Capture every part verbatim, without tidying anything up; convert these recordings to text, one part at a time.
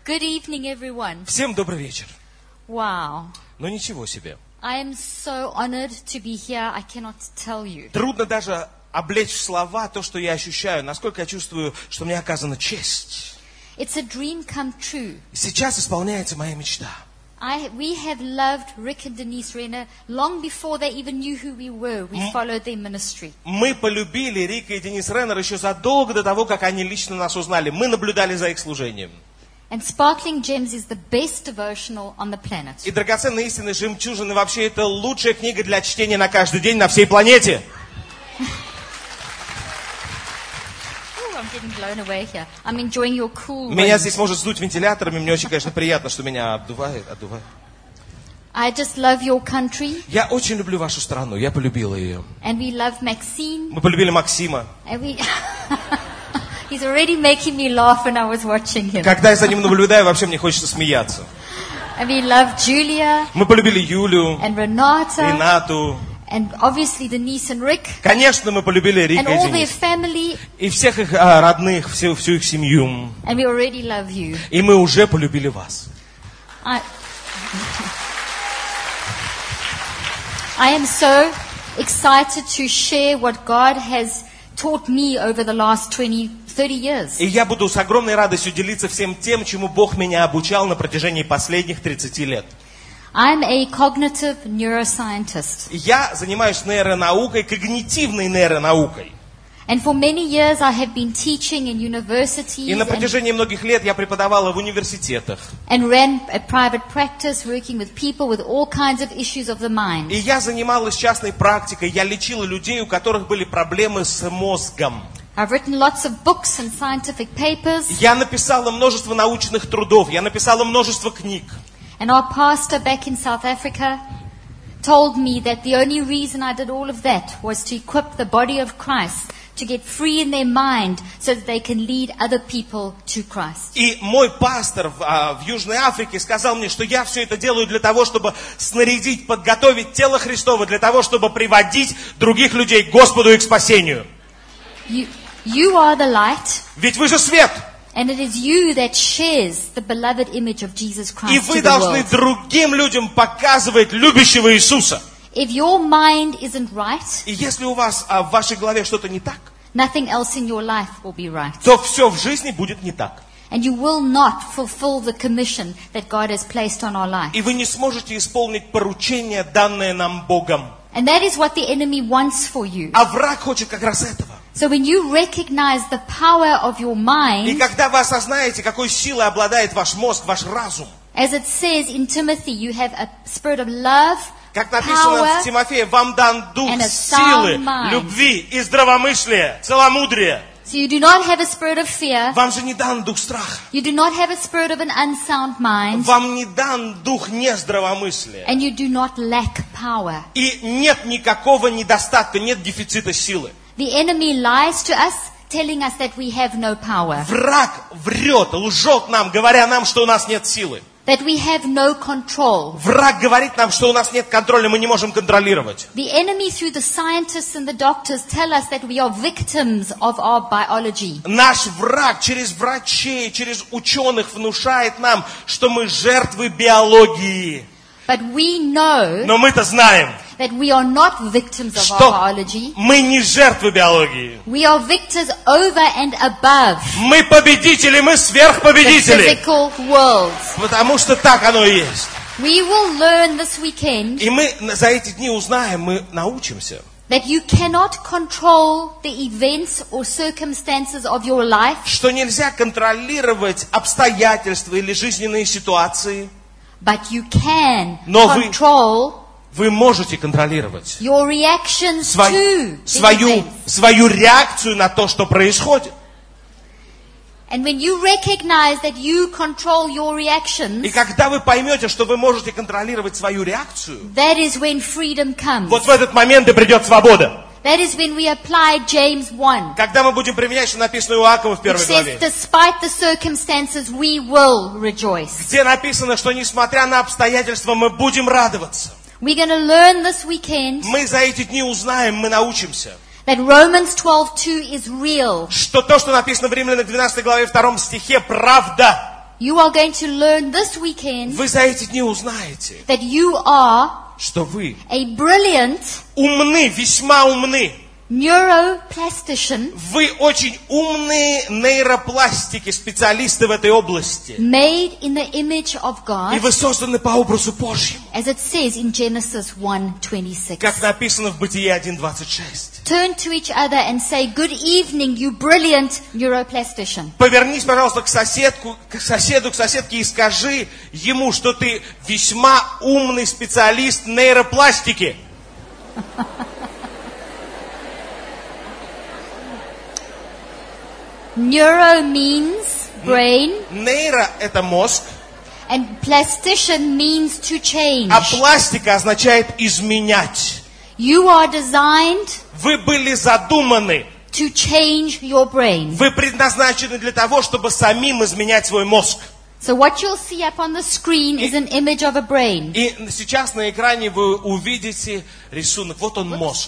Good evening, everyone. Всем добрый вечер. Wow. Но ничего себе. I am so honored to be here. I cannot tell you. Трудно даже облечь в слова то, что я ощущаю, насколько я чувствую, что мне оказана честь. It's a dream come true. Сейчас исполняется моя мечта. I, we have loved Rick and Denise Renner long before they even knew who we were. We followed their ministry. Мы полюбили Рика и Денис Реннер еще задолго до того, как они лично нас узнали. Мы наблюдали за их служением. And Sparkling Gems is the best devotional on the planet. И драгоценные истины жемчужины вообще это лучшая книга для чтения на каждый день на всей планете. I'm getting blown away here. I'm enjoying your cool Меня wind. здесь может сдуть вентиляторами, мне очень, конечно, приятно, что меня обдувает, обдувает. I just love your country. Я очень люблю вашу страну, я полюбила ее. And we love Maxine. Мы полюбили Максима. And we... He's already making me laugh when I was watching him. Когда я за ним наблюдаю, вообще мне хочется смеяться. And we love Julia. Мы полюбили Юлю, And Renata. Ренату. And obviously Denise and Rick. Конечно, мы полюбили Рика And и all their Денис. family. И всех их а, родных, всю, всю их семью. And we already love you. И мы уже полюбили вас. I, I am so excited to share what God has taught me over the last twenty, thirty years. И я буду с огромной радостью делиться всем тем, чему Бог меня обучал на протяжении последних тридцати лет. I'm a cognitive neuroscientist. Я занимаюсь нейронаукой, когнитивной нейронаукой. And for many years I have been teaching in universities И на and, протяжении многих лет я преподавала в университетах. and ran a private practice working with people with all kinds of issues of the mind. И я занималась частной практикой, я лечила людей, у которых были проблемы с мозгом. I've written lots of books and scientific papers. Я написала множество научных трудов, я написала множество книг. And our pastor back in South Africa told me that the only reason I did all of that was to equip the body of Christ to get free in their mind so that they can lead other people to Christ. И мой пастор в, а, в Южной Африке сказал мне, что я все это делаю для того, чтобы снарядить, подготовить тело Христово, для того, чтобы приводить других людей к Господу и к спасению. You, you are the light, Ведь вы же свет. and it is you that shares the beloved image of Jesus И Christ вы to the должны world. другим людям показывать любящего Иисуса. If your mind isn't right, И если у вас а, в вашей голове что-то не так, nothing else in your life will be right. то все в жизни будет не так. And you will not fulfill the commission that God has placed on our life. И вы не сможете исполнить поручение, данное нам Богом. And that is what the enemy wants for you. А враг хочет как раз этого. So when you recognize the power of your И mind, когда вы осознаете, какой силой обладает ваш мозг, ваш разум, as it says in Timothy, you have a spirit of love, как написано power, в Тимофее, вам дан дух and a силы, sound mind. любви и здравомыслия, целомудрия. So you do not have a spirit of fear. Вам же не дан дух страха. You do not have a spirit of an unsound mind. Вам не дан дух нездравомыслия. And you do not lack power. И нет никакого недостатка, нет дефицита силы. The enemy lies to us, telling us that we have no power, Враг врет, лжет нам, говоря нам, что у нас нет силы. that we have no control. Враг говорит нам, что у нас нет контроля, мы не можем контролировать. The enemy, through the scientists and the doctors, tell us that we are victims of our biology. Наш враг через врачей, через ученых внушает нам, что мы жертвы биологии. But we know Но мы-то знаем, that we are not victims of our что biology. мы не жертвы биологии. We are victors over and above Мы победители, мы the сверхпобедители. physical world. Потому что так оно и есть. We will learn this weekend И мы за эти дни узнаем, мы научимся, that you cannot control the events or circumstances of your life, что нельзя контролировать обстоятельства или жизненные ситуации. but you can Но вы- control Вы можете контролировать your reactions to свою, the свою, events. свою реакцию на то, что происходит. And when you recognize that you control your И reactions, когда вы поймете, что вы можете контролировать свою реакцию, that is when freedom comes. вот в этот момент и придет свобода. That is when we apply James one. Когда мы будем применять, что написано у Иакова в It первой says, главе, despite the circumstances, we will rejoice. где написано, что несмотря на обстоятельства, мы будем радоваться. We're going to learn this weekend Мы за эти дни узнаем, мы научимся, that Romans twelve two is real. что то, что написано в Римлянам двенадцатой главе втором стихе, правда. You are going to learn this weekend Вы за эти дни узнаете, that you are что вы a brilliant умны, весьма умны. neuroplastician Вы очень умные нейропластики, специалисты в этой области. made in the image of И God, вы созданы по образу Божьему, as it says in Genesis one twenty-six. как написано в Бытие один двадцать шесть. Turn to each other and say, good evening, you brilliant neuroplastician. Повернись, пожалуйста, к соседку, к соседу, к соседке и скажи ему, что ты весьма умный специалист нейропластики. Neuro means brain, Нейро – это мозг, and plastician means to change. а пластика означает изменять. You are designed Вы были задуманы, to change your brain. вы предназначены для того, чтобы самим изменять свой мозг. So what you'll see up on the screen is an image of a brain. И сейчас на экране вы увидите рисунок. Вот он мозг.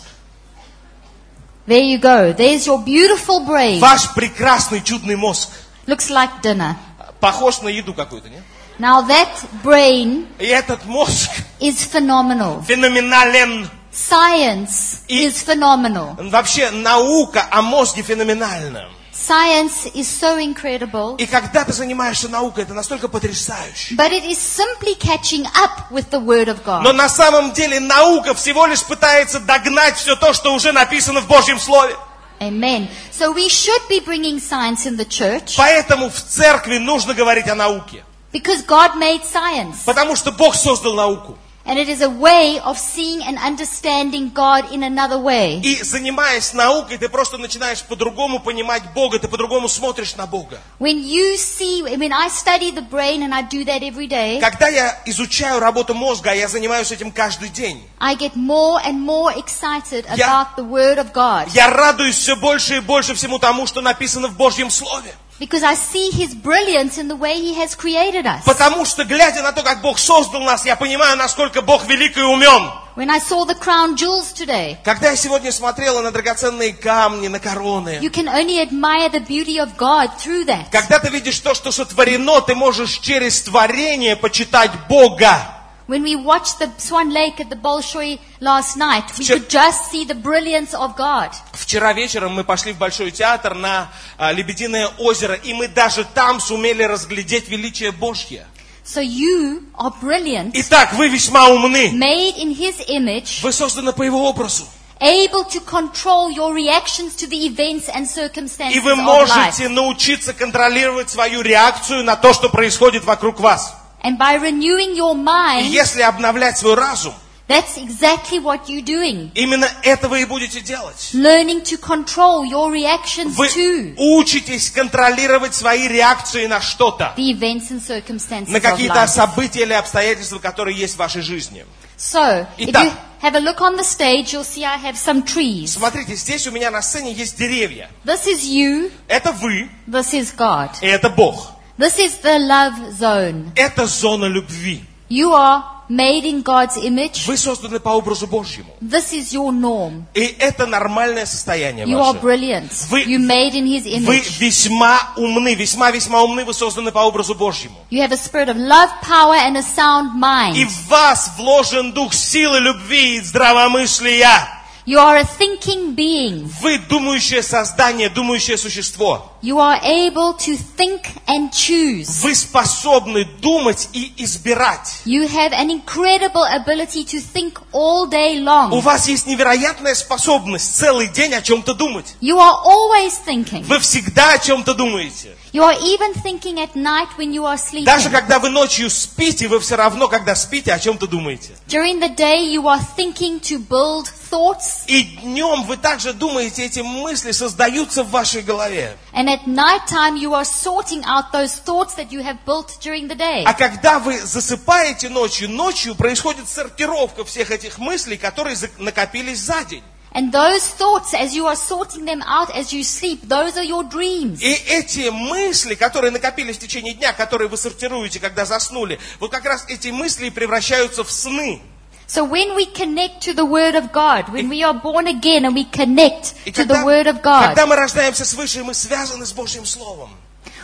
There you go. There's your beautiful brain. Ваш прекрасный, чудный мозг. Looks like dinner. Похож на еду какую-то, нет? Now that brain И этот мозг is phenomenal. феноменален. Science И- is phenomenal. Вообще наука о мозге феноменальна. Science is so incredible. И когда ты занимаешься наукой, это настолько потрясающе. But it is simply catching up with the Word of Но God. на самом деле наука всего лишь пытается догнать все то, что уже написано в Божьем Слове. Amen. So we should be bringing science in the church Поэтому в церкви нужно говорить о науке. because God made science. Потому что Бог создал науку. And it is a way of seeing and understanding God in another way. И занимаясь наукой, ты просто начинаешь по-другому понимать Бога, ты по-другому смотришь на Бога. When you see, when I study the brain, and I do that every day, Когда я изучаю работу мозга, а я занимаюсь этим каждый день, I get more and more excited Я- about the Word of God. я радуюсь все больше и больше всему тому, что написано в Божьем Слове. Because I see His brilliance in the way He has created us. Потому что, глядя на то, как Бог создал нас, я понимаю, насколько Бог велик и умен. When I saw the crown jewels today, Когда я сегодня смотрела на драгоценные камни, на короны, you can only admire the beauty of God through that. когда ты видишь то, что сотворено, ты можешь через творение почитать Бога. When we watched the Swan Lake at the Bolshoi last night, we Вчера- could just see the brilliance of God. Вчера вечером мы пошли в Большой театр на а, Лебединое озеро, и мы даже там сумели разглядеть величие Божье. So you are brilliant, Итак, вы весьма умны. made in His image, Вы созданы по Его образу. able to control your reactions to the events and circumstances И вы of life. можете научиться контролировать свою реакцию на то, что происходит вокруг вас. And by renewing your И mind, если обновлять свой разум, that's exactly what you're doing. именно это вы и будете делать. Learning to control your reactions Вы to учитесь контролировать свои реакции на что-то, the events and circumstances на of какие-то life. события или обстоятельства, которые есть в вашей жизни. So, if Итак. you have a look on the stage, you'll see I have some trees. Смотрите, здесь у меня на сцене есть деревья. This is you, Это вы, this is God. и это Бог. This is the love zone. Это зона любви. You are made in God's image. Вы созданы по образу Божьему. This is your norm. И это нормальное состояние You are ваше. brilliant. Вы- You made in His Вы image. весьма умны, весьма-весьма умны, вы созданы по образу Божьему. You have a spirit of love, power, and a sound И mind. в вас вложен дух силы, любви и здравомыслия. You are a thinking being. Вы думающее создание, думающее существо. You are able to think and choose. Вы способны думать и избирать. You have an incredible ability to think all day У long. вас есть невероятная способность целый день о чем-то думать. You are always thinking. Вы всегда о чем-то думаете. You are even thinking at night when you are Даже sleeping. когда вы ночью спите, вы все равно, когда спите, о чем-то думаете. During the day, you are thinking to build thoughts. И днем вы также думаете, эти мысли создаются в вашей голове. And at night time, you are sorting out those thoughts that you have built during the day. А когда вы засыпаете ночью, ночью происходит сортировка всех этих мыслей, которые за- накопились за день. And those thoughts, as you are sorting them out as you sleep, those are your dreams. И эти мысли, которые накопились в течение дня, которые вы сортируете, когда заснули, вот как раз эти мысли превращаются в сны. So when we connect to the Word of God, when we are born again and we connect И to когда, the Word of когда God, мы рождаемся свыше, мы связаны с Божьим Словом.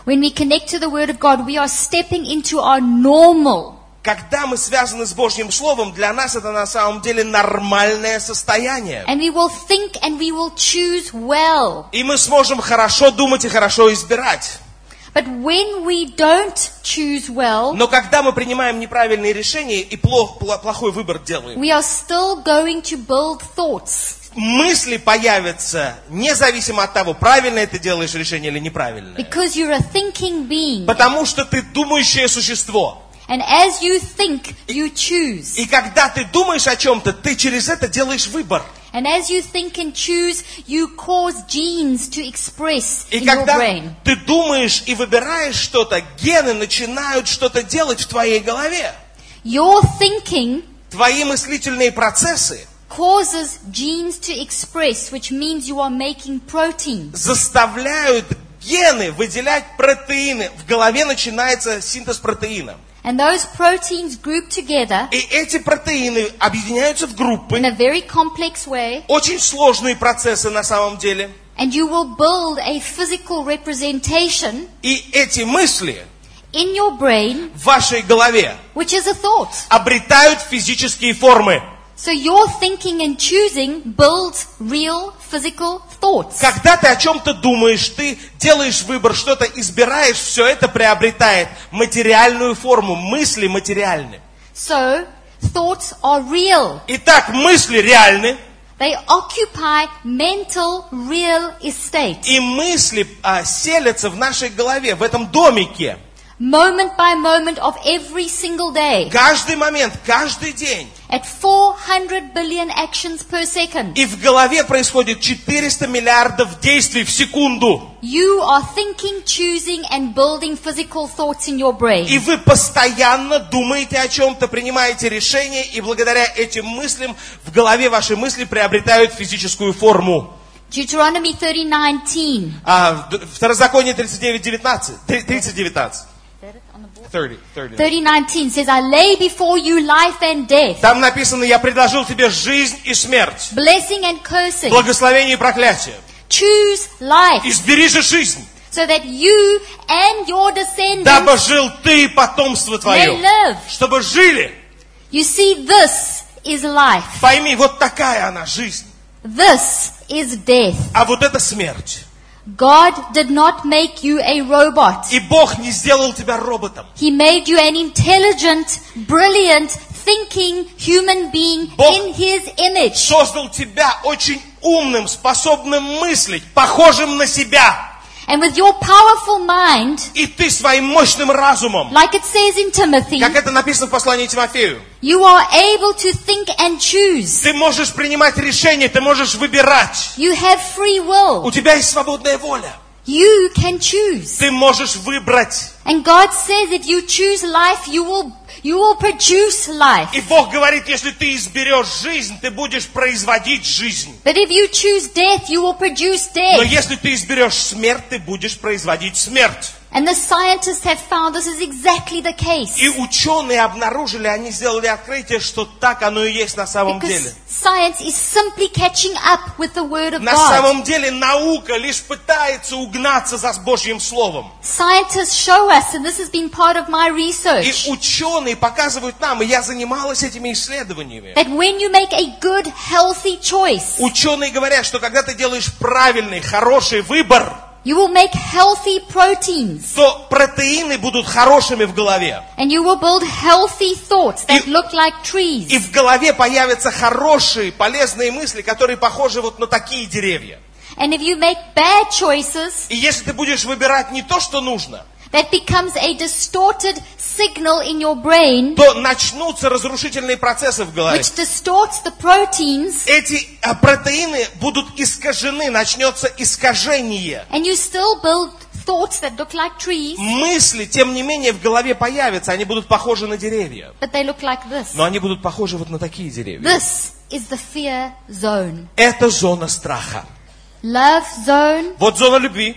When we connect to the Word of God, we are stepping into our normal. Когда мы связаны с Божьим Словом, для нас это на самом деле нормальное состояние. And we will think and we will choose well. И мы сможем хорошо думать и хорошо избирать. But when we don't choose well, Но когда мы принимаем неправильные решения и плох, плохой выбор делаем, we are still going to build thoughts. мысли появятся независимо от того, правильно ты делаешь решение или неправильно. Because you're a thinking being. Потому что ты думающее существо. And as you think, you choose. И когда ты думаешь о чем-то, ты через это делаешь выбор. And as you think and choose, you cause genes to express И in your когда brain. ты думаешь и выбираешь что-то, гены начинают что-то делать в твоей голове. Your thinking Твои мыслительные процессы causes genes to express, which means you are making proteins. заставляют гены выделять протеины. В голове начинается синтез протеина. And those proteins group together И эти протеины объединяются в группы. in a very complex way, Очень сложные процессы на самом деле. and you will build a physical representation И эти мысли in your brain, в вашей голове which is a thought. обретают физические формы. So your thinking and choosing builds real physical thoughts. Когда ты о чем-то думаешь, ты делаешь выбор, что-то избираешь, все это приобретает материальную форму. Мысли материальны. So thoughts are real. Итак, мысли реальны, They occupy mental real estate. и мысли а, селятся в нашей голове, в этом домике. Moment by moment of every single day. Каждый момент, каждый день. At four hundred billion actions per second. И в голове происходит четыреста миллиардов действий в секунду. You are thinking, choosing and building physical thoughts in your brain. И вы постоянно думаете о чем-то, принимаете решения, и благодаря этим мыслям в голове ваши мысли приобретают физическую форму. Deuteronomy thirty nineteen. А, Второзаконие тридцать девять девятнадцать. тридцать девятнадцать. тридцать, тридцать. thirty nineteen says, I lay before you life and death, Там написано: я предложил тебе жизнь и смерть, blessing and cursing. благословение и проклятие. Choose life Избери же жизнь, so that you and your descendants дабы жил ты и потомство may твое, live. чтобы жили. You see, this is life. Пойми, вот такая она жизнь, This is death. а вот это смерть. God did not make you a robot. И Бог не сделал тебя роботом. He made you an intelligent, brilliant, thinking human being Бог in His image. Создал тебя очень умным, способным мыслить, похожим на себя. And with your powerful mind, И ты своим мощным разумом, like it says in Timothy, как это написано в послании Тимофею, you are able to think and choose. ты можешь принимать решения, ты можешь выбирать. You have free will. У тебя есть свободная воля. You can choose. Ты можешь выбрать. And God says if you choose life, you will you will produce life. И Бог говорит, если ты изберешь жизнь, ты будешь производить жизнь. But if you choose death, you will produce Но death. если ты изберешь смерть, ты будешь производить смерть. And the scientists have found this is exactly the case. И ученые обнаружили, они сделали открытие, что так оно и есть на самом деле. Because science is simply catching up with the Word of На God. самом деле наука лишь пытается угнаться за Божьим Словом. Scientists show us, and this has been part of my И research, ученые показывают нам, и я занималась этими исследованиями. that when you make a good, healthy choice, Ученые говорят, что когда ты делаешь правильный, хороший выбор, you will make healthy proteins. то протеины будут хорошими в голове. And you will build healthy thoughts that И- look like И trees. в голове появятся хорошие, полезные мысли, которые похожи вот на такие деревья. And if you make bad choices, И если ты будешь выбирать не то, что нужно, that becomes a distorted signal in your brain, то начнутся разрушительные процессы в голове. which distorts the proteins, Эти а, протеины будут искажены, начнется искажение. and you still build thoughts that look like trees, Мысли, тем не менее, в голове появятся, они будут похожи на деревья. but they look like this. Но они будут похожи вот на такие деревья. This is the fear zone. Это зона страха. Love zone, Вот зона любви,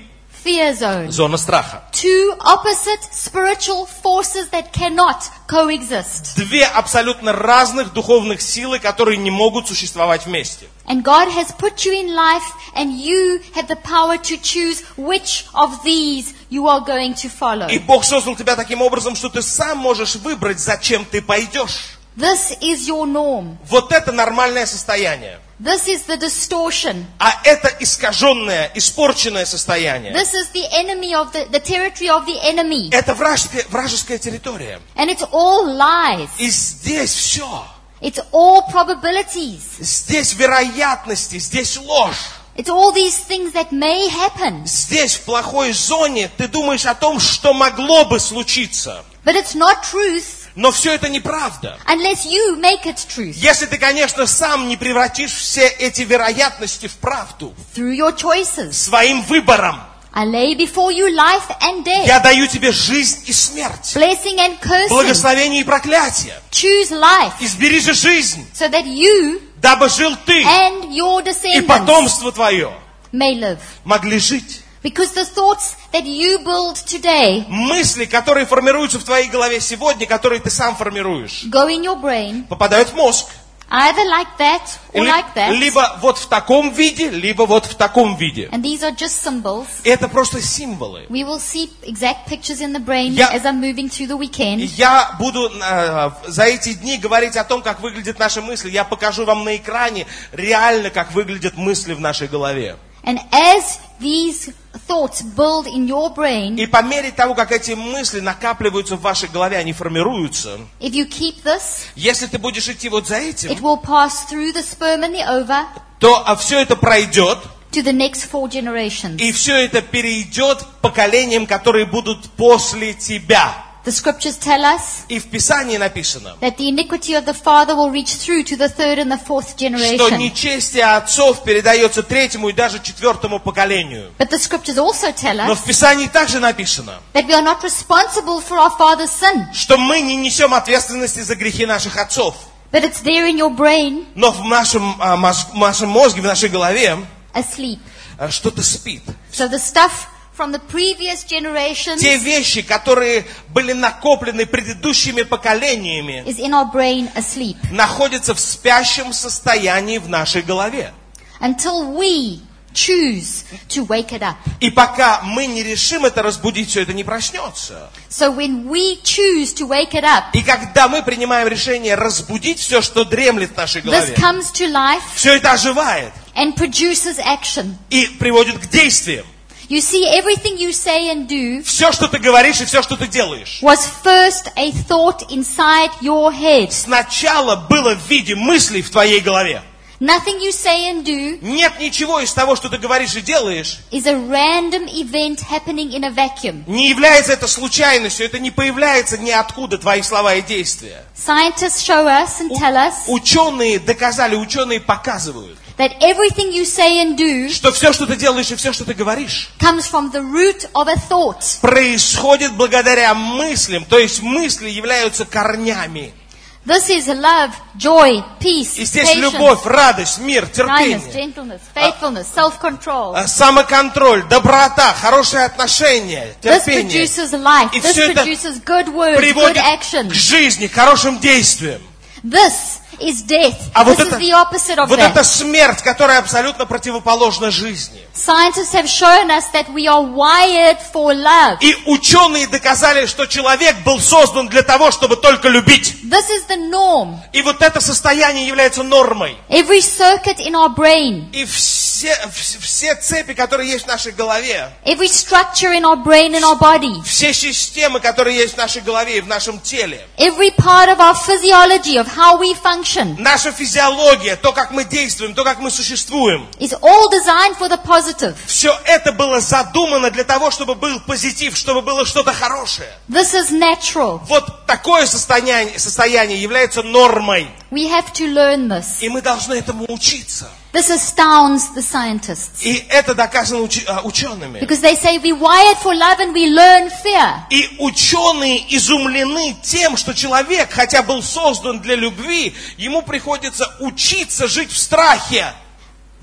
fear zone. Зона страха. Two opposite spiritual forces that cannot coexist. Две абсолютно разных духовных силы, которые не могут существовать вместе. And God has put you in life, and you have the power to choose which of these you are going to follow. И Бог создал тебя таким образом, что ты сам можешь выбрать, зачем ты пойдешь. This is your norm. Вот это нормальное состояние. This is the distortion. А это искаженное, испорченное состояние. This is the enemy of the, the territory of the enemy. Это вражеская, вражеская территория. And it's all lies. И здесь все. It's all probabilities. Здесь вероятности, здесь ложь. It's all these things that may happen. Здесь, в плохой зоне, ты думаешь о том, что могло бы случиться. But it's not truth Но все это неправда. unless you make it truth. Если ты, конечно, сам не превратишь все эти вероятности в правду. Through your choices. Своим выбором. I lay before you life and death. Я даю тебе жизнь и смерть. Blessing and cursing. Благословение и проклятие. Choose life Избери же жизнь, so that you дабы жил ты and your и descendants потомство твое may live. могли жить. Because the thoughts that you build today Мысли, которые формируются в твоей голове сегодня, которые ты сам формируешь, go in your brain попадают в мозг. either like that or Ли- like that. Либо вот в таком виде, либо вот в таком виде. And these are just symbols. И это просто символы. We will see exact pictures in the brain Я- as I'm moving through the И weekend. я буду э, за эти дни говорить о том, как выглядят наши мысли. Я покажу вам на экране реально, как выглядят мысли в нашей голове. And as these thoughts build in your brain, И по мере того, как эти мысли накапливаются в вашей голове, они формируются. if you keep this, Если ты будешь идти вот за it этим, will pass through the sperm and the ova то все это пройдет, to the next four generations. и все это перейдет к поколениям, которые будут после тебя. The scriptures tell us И в Писании написано, that the iniquity of the father will reach through to the third and the fourth что generation. нечестие отцов передается третьему и даже четвертому поколению. But the scriptures also tell Но us в Писании также написано, that we are not responsible for our father's sin, что мы не несем ответственности за грехи наших отцов. but it's there in your brain, Но в нашем, а, мозг- в нашем мозге, в нашей голове asleep. а, что-то спит. So the stuff from the previous generations Те вещи, которые были накоплены предыдущими поколениями, is in our brain asleep. находятся в спящем состоянии в нашей голове. Until we choose to wake it up. И пока мы не решим это разбудить, все это не проснется. So when we choose to wake it up, И когда мы принимаем решение разбудить все, что дремлет в нашей this голове, comes to life все это оживает and produces action. и приводит к действиям. You see, everything you say and do Все, что ты говоришь и все, что ты делаешь, was first a thought inside your head. сначала было в виде мыслей в твоей голове. Nothing you say and do Нет ничего из того, что ты говоришь и делаешь, is a random event happening in a vacuum. не является это случайностью, это не появляется ниоткуда, твои слова и действия. Scientists show us and tell us Ученые доказали, ученые показывают, that everything you say and do что все, что ты делаешь и все, что ты говоришь, comes from the root of a thought. происходит благодаря мыслям, то есть мысли являются корнями. This is love, joy, peace, И здесь patience, любовь, радость, мир, kindness, терпение, gentleness, faithfulness, self-control. а, самоконтроль, доброта, хорошие отношения, This терпение. produces life. И This все это produces good words, good приводит action. к жизни, к хорошим действиям. This is death. А This вот is это, the opposite of вот that. это смерть, которая абсолютно противоположна жизни. Scientists have shown us that we are wired for love. И ученые доказали, что человек был создан для того, чтобы только любить. This is the norm. И вот это состояние является нормой. Every circuit in our brain, И все, вс- все цепи, которые есть в нашей голове, every structure in our brain and our body, все системы, которые есть в нашей голове и в нашем теле, every part of our physiology, of how we function, наша физиология, то, как мы действуем, то, как мы существуем, is all designed for the positive. все это было задумано для того, чтобы был позитив, чтобы было что-то хорошее. This is natural. Вот такое состояние, состояние является нормой. We have to learn this. И мы должны этому учиться. This astounds the scientists. И это доказано уч- а, учеными. Because they say we wired for love and we learn fear. И ученые изумлены тем, что человек, хотя был создан для любви, ему приходится учиться жить в страхе.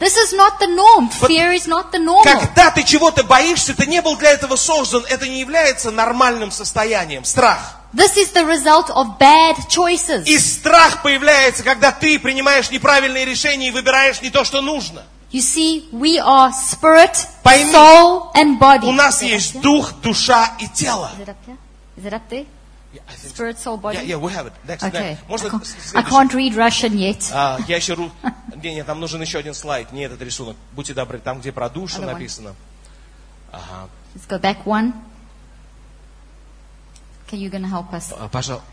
This is not the norm. Fear is not the normal. Когда ты чего-то боишься, ты не был для этого создан. Это не является нормальным состоянием. Страх. This is the result of bad choices. И страх появляется, когда ты принимаешь неправильные решения и выбираешь не то, что нужно. You see, we are spirit, Пойми, soul, and body. У нас есть дух, душа и тело. Is it up there? Is it up there? Spirit, soul, body. Yeah, yeah, we have it. Next, Okay. next. Можно I can't, следующий? I can't read Russian yet. А, я еще ру... Не, нет, нам нужен еще один слайд, не этот рисунок. Будьте добры, там, где про душу Other one. написано. Ага. Let's go back one. Okay, you're going to help us. А, пожалуйста.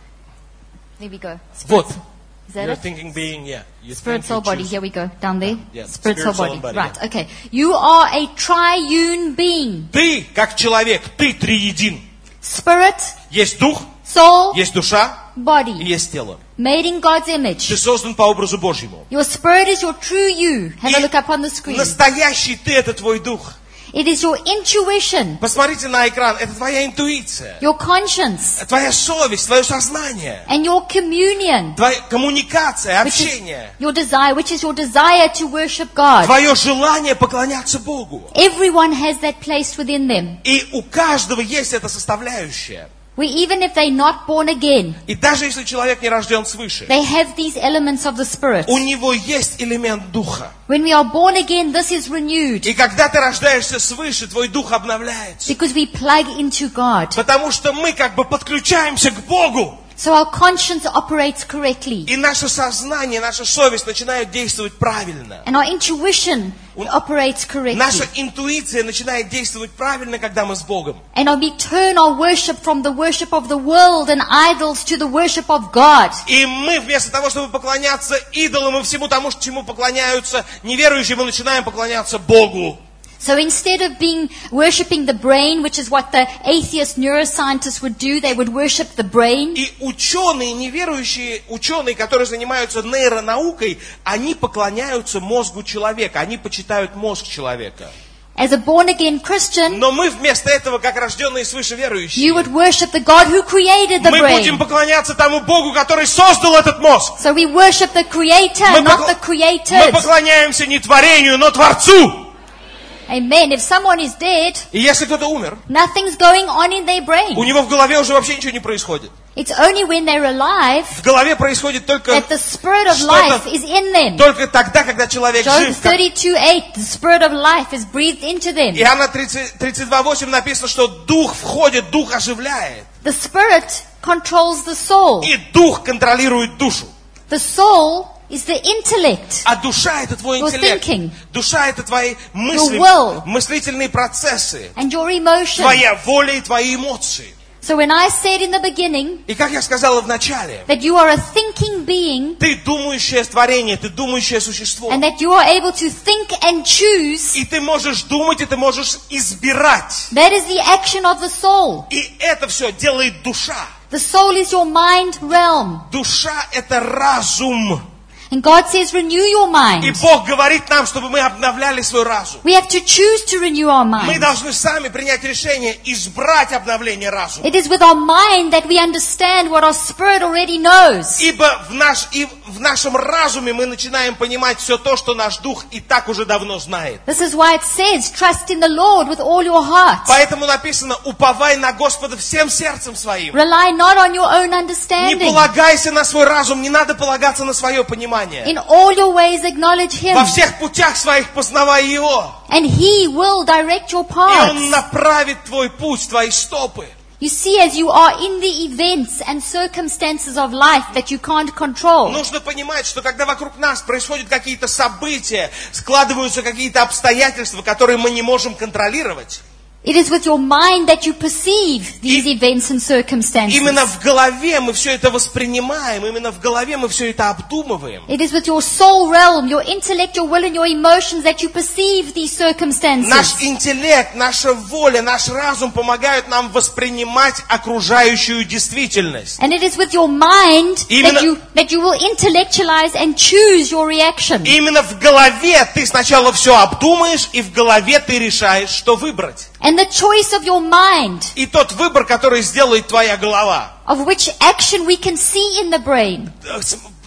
There we go. Вот. Is that You're it? thinking being, yeah. You Spirit, think, soul, you body. choose. Here we go. Down there. Yeah, Spirit, soul, spirit, soul, body. and body, Right. yeah. Okay. You are a triune being. Ты, как человек, ты триедин. Spirit, Есть дух, soul, есть душа и body. есть тело. Made in God's image. Ты создан по образу Божьему. Your spirit is your true you. Have a И look up on the screen. настоящий ты — это твой дух. It is your intuition, Посмотрите на экран, это твоя интуиция, your conscience, твоя совесть, твое сознание, and your communion, твоя коммуникация, which is общение, your desire, which is your desire to worship God. твое желание поклоняться Богу. Everyone has that placed within them. И у каждого есть эта составляющая. We, even if they're not born again, И даже если человек не рожден свыше, they have these elements of the Spirit. у него есть элемент духа. When we are born again, this is renewed И когда ты рождаешься свыше, твой дух обновляется. because we plug into God. Потому что мы как бы подключаемся к Богу. So our conscience operates correctly. И наше сознание, наша совесть начинают действовать правильно. And our intuition operates correctly. Наша интуиция начинает действовать правильно, когда мы с Богом. And we turn our worship from the worship of the world and idols to the worship of God. И мы вместо того, чтобы поклоняться идолам и всему тому, чему поклоняются неверующие, мы начинаем поклоняться Богу. So instead of being worshipping the brain, which is what the atheist neuroscientists would do, they would worship the brain. И ученые, неверующие ученые, которые занимаются нейронаукой, они поклоняются мозгу человека, они почитают мозг человека. As a born-again Christian, Но мы вместо этого, как рожденные свыше you верующие, would worship the God who created the мы будем brain. поклоняться тому Богу, который создал этот мозг. So we worship the Creator, Мы, not покла- the мы created. поклоняемся не творению, но Творцу. Amen. If someone is dead, И если кто-то умер, nothing's going on in their у brain. него в голове уже вообще ничего не происходит. It's only when they're alive В голове происходит только, that the spirit of что-то- life is in them. только тогда, когда человек Job жив. Как- thirty-two eight, the spirit of life is breathed into them. Иоанна тридцать два восемь написано, что дух входит, дух оживляет. The spirit controls the soul. И дух контролирует душу. The soul is the intellect. А душа — это твой Your интеллект. thinking. Душа — это твои мысли, Your will. мыслительные процессы, And your emotion. твоя воля и твои эмоции. So when I said in the beginning И как я сказала в начале, that you are a thinking being ты думающее творение, ты думающее существо. and that you are able to think and choose, И ты можешь думать, и ты можешь избирать. that is the action of the soul. И это все делает душа. The soul is your mind realm. Душа — это разум. And God says renew your И mind. Бог говорит нам, чтобы мы обновляли свой разум. We have to choose to renew our Мы mind. должны сами принять решение избрать обновление разума. It is with our mind that we understand what our spirit already knows. Ибо в, наш, и в нашем разуме мы начинаем понимать все то, что наш дух и так уже давно знает. This is why it says, trust in the Lord with all your heart. Поэтому написано: уповай на Господа всем сердцем своим. Rely not on your own Не understanding. полагайся на свой разум, не надо полагаться на свое понимание. In all your ways acknowledge Him, Во всех путях своих познавай Его. and He will direct your И Он paths. направит твой путь, твои стопы. You see, as you are in the events and circumstances of life that you can't control, Нужно понимать, что когда вокруг нас происходят какие-то события, складываются какие-то обстоятельства, которые мы не можем контролировать, it is with your mind that you perceive these И- events and circumstances. именно в голове мы все это воспринимаем, именно в голове мы все это обдумываем. It is with your soul realm, your intellect, your will, and your emotions that you perceive these circumstances. Наш интеллект, наша воля, наш разум помогают нам воспринимать окружающую действительность. And it is with your mind Именно- that you that you will intellectualize and choose your reaction. И именно в голове ты сначала все обдумаешь, и в голове ты решаешь, что выбрать. And the choice of your mind, И тот выбор, который сделает твоя голова, of which action we can see in the brain,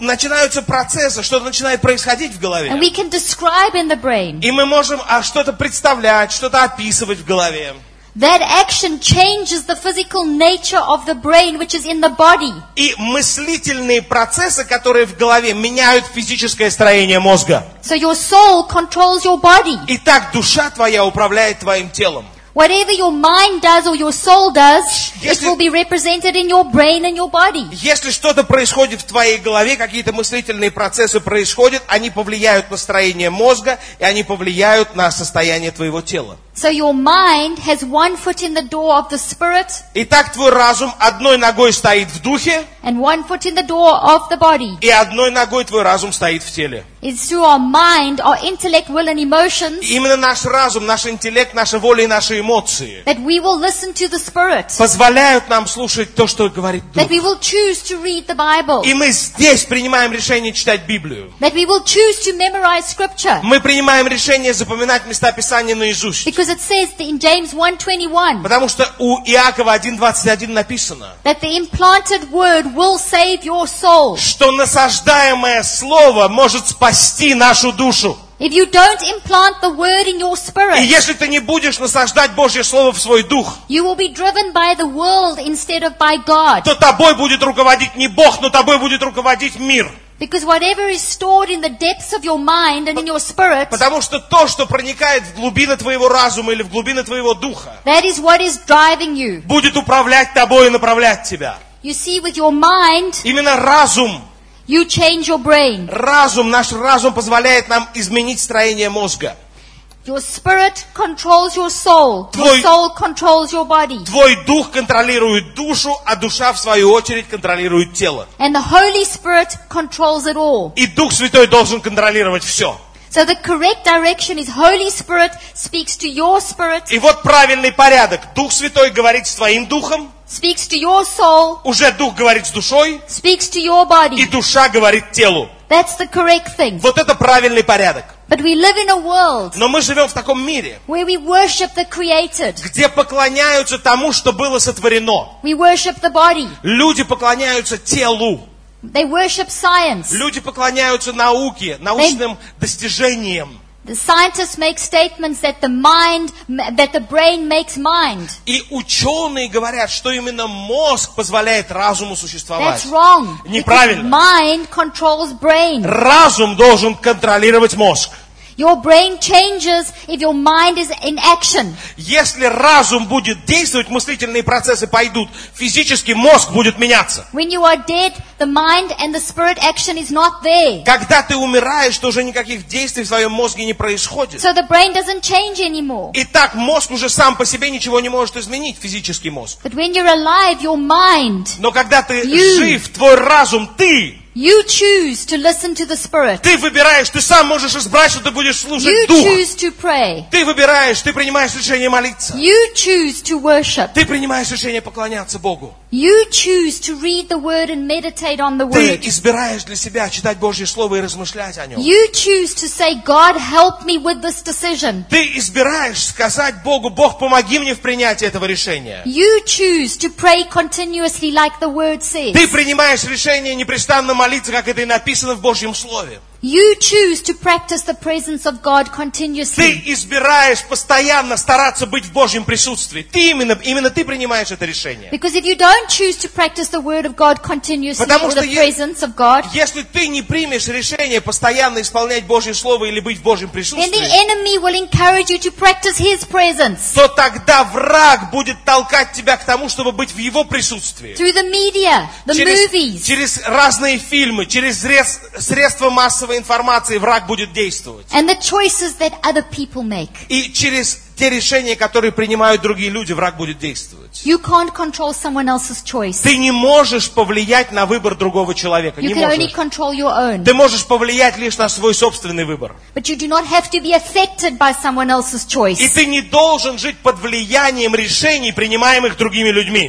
начинаются процессы, что-то начинает происходить в голове. And we can describe in the brain. И мы можем а, что-то представлять, что-то описывать в голове. That action changes the physical nature of the brain, which is in the body. И мыслительные процессы, которые в голове, меняют физическое строение мозга. So your soul controls your body. Итак, душа твоя управляет твоим телом. Whatever your mind does or your soul does, Если- it will be represented in your brain and your body. Если что-то происходит в твоей голове, какие-то мыслительные процессы происходят, они повлияют на строение мозга, и они повлияют на состояние твоего тела. So your mind has one foot in the door of the spirit Итак, твой разум одной ногой стоит в духе, and one foot in the door of the body. и одной ногой твой разум стоит в теле. It's through our mind, our intellect, will and emotions И именно наш разум, наш интеллект, наша воля и наши эмоции that we will listen to the spirit, позволяют нам слушать то, что говорит Дух. that we will choose to read the Bible, И мы здесь принимаем решение читать Библию. that we will choose to memorize scripture. Мы принимаем решение запоминать места Писания наизусть. Because it says in James one twenty-one Потому что у Иакова один двадцать один написано, that the implanted word will save your soul. что насаждаемое слово может спасти нашу душу. If you don't implant the word in your И spirit, если ты не будешь насаждать Божье Слово в свой дух, you will be driven by the world instead of by God. то тобой будет руководить не Бог, но тобой будет руководить мир. Because whatever is stored in the depths of your mind and in your spirit, Потому что то, что проникает в глубины твоего разума или в глубины твоего духа, that is what is driving you. будет управлять тобой и направлять тебя. You see, with your mind, Именно разум, you change your brain. разум, наш разум позволяет нам изменить строение мозга. Your spirit controls your soul. Your Твой- soul controls your body. Твой дух контролирует душу, а душа, в свою очередь, контролирует тело. And the Holy Spirit controls it all. И Дух Святой должен контролировать все. So the correct direction is Holy Spirit speaks to your spirit, И вот правильный порядок. Дух Святой говорит с твоим духом, speaks to your soul, уже дух говорит с душой, speaks to your и body. душа говорит телу. That's the correct thing. Вот это правильный порядок. But we live in a world Но мы живем в таком мире, where we worship the created. где поклоняются тому, что было сотворено. We worship the body. Люди поклоняются телу. They worship science. Люди поклоняются науке, научным достижениям. The scientists make statements that the mind, that the brain makes mind. И ученые говорят, что именно мозг позволяет разуму существовать. That's wrong. Because Неправильно. mind controls brain. Разум должен контролировать мозг. Your brain changes if your mind is in action. Если разум будет действовать, мыслительные процессы пойдут, физически мозг будет меняться. When you are dead, the mind and the spirit action is not there. Когда ты умираешь, то уже никаких действий в своем мозге не происходит. So the brain doesn't change anymore. Итак, мозг уже сам по себе ничего не может изменить, физический мозг. But when you're alive, your mind, Но когда ты You. жив, твой разум, ты, you choose to listen to the spirit. ты выбираешь, ты сам можешь избрать, что ты будешь слушать You дух. choose to pray. Ты выбираешь, ты принимаешь решение молиться. You choose to worship. Ты принимаешь решение поклоняться Богу. You choose to read the word and meditate on the Ты word. избираешь для себя читать Божье Слово и размышлять о нем. You choose to say, God, help me with this decision. Ты избираешь сказать Богу: Бог, помоги мне в принятии этого решения. You choose to pray continuously like the word says. Ты принимаешь решение непрестанно молиться, как это и написано в Божьем Слове. You choose to practice the presence of God continuously. Ты избираешь постоянно стараться быть в Божьем присутствии. Ты именно, именно ты принимаешь это решение. Because if you don't choose to practice the word of God continuously Потому or что the е- presence of God, Если ты не примешь решение постоянно исполнять Божье Слово или быть в Божьем then the присутствии, enemy will encourage you to practice his presence то тогда враг будет толкать тебя к тому, чтобы быть в его присутствии. through the media, the Через, movies, через разные фильмы, через срез- средства массовой информации враг будет действовать. and the choices that other people make. И через те решения, которые принимают другие люди, враг будет действовать. You can't control someone else's choice. Ты не можешь повлиять на выбор другого человека. You Не can only можешь. control your own. Ты можешь повлиять лишь на свой собственный выбор. But you do not have to be affected by someone else's И choice. ты не должен жить под влиянием решений, принимаемых другими людьми.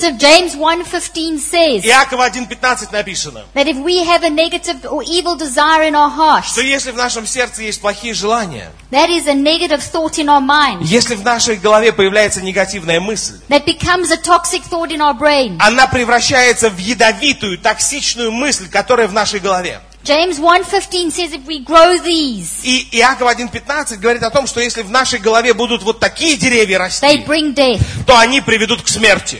James one fifteen says Иакова один пятнадцать написано, that if we have a negative or evil desire in our heart, что если в нашем сердце есть плохие желания, that is a negative thought in our mind, если в нашей голове появляется негативная мысль, that becomes a toxic thought in our brain. она превращается в ядовитую, токсичную мысль, которая в нашей голове. James one fifteen says if we grow these, И Иаков один пятнадцать говорит о том, что если в нашей голове будут вот такие деревья they расти, bring death. то они приведут к смерти.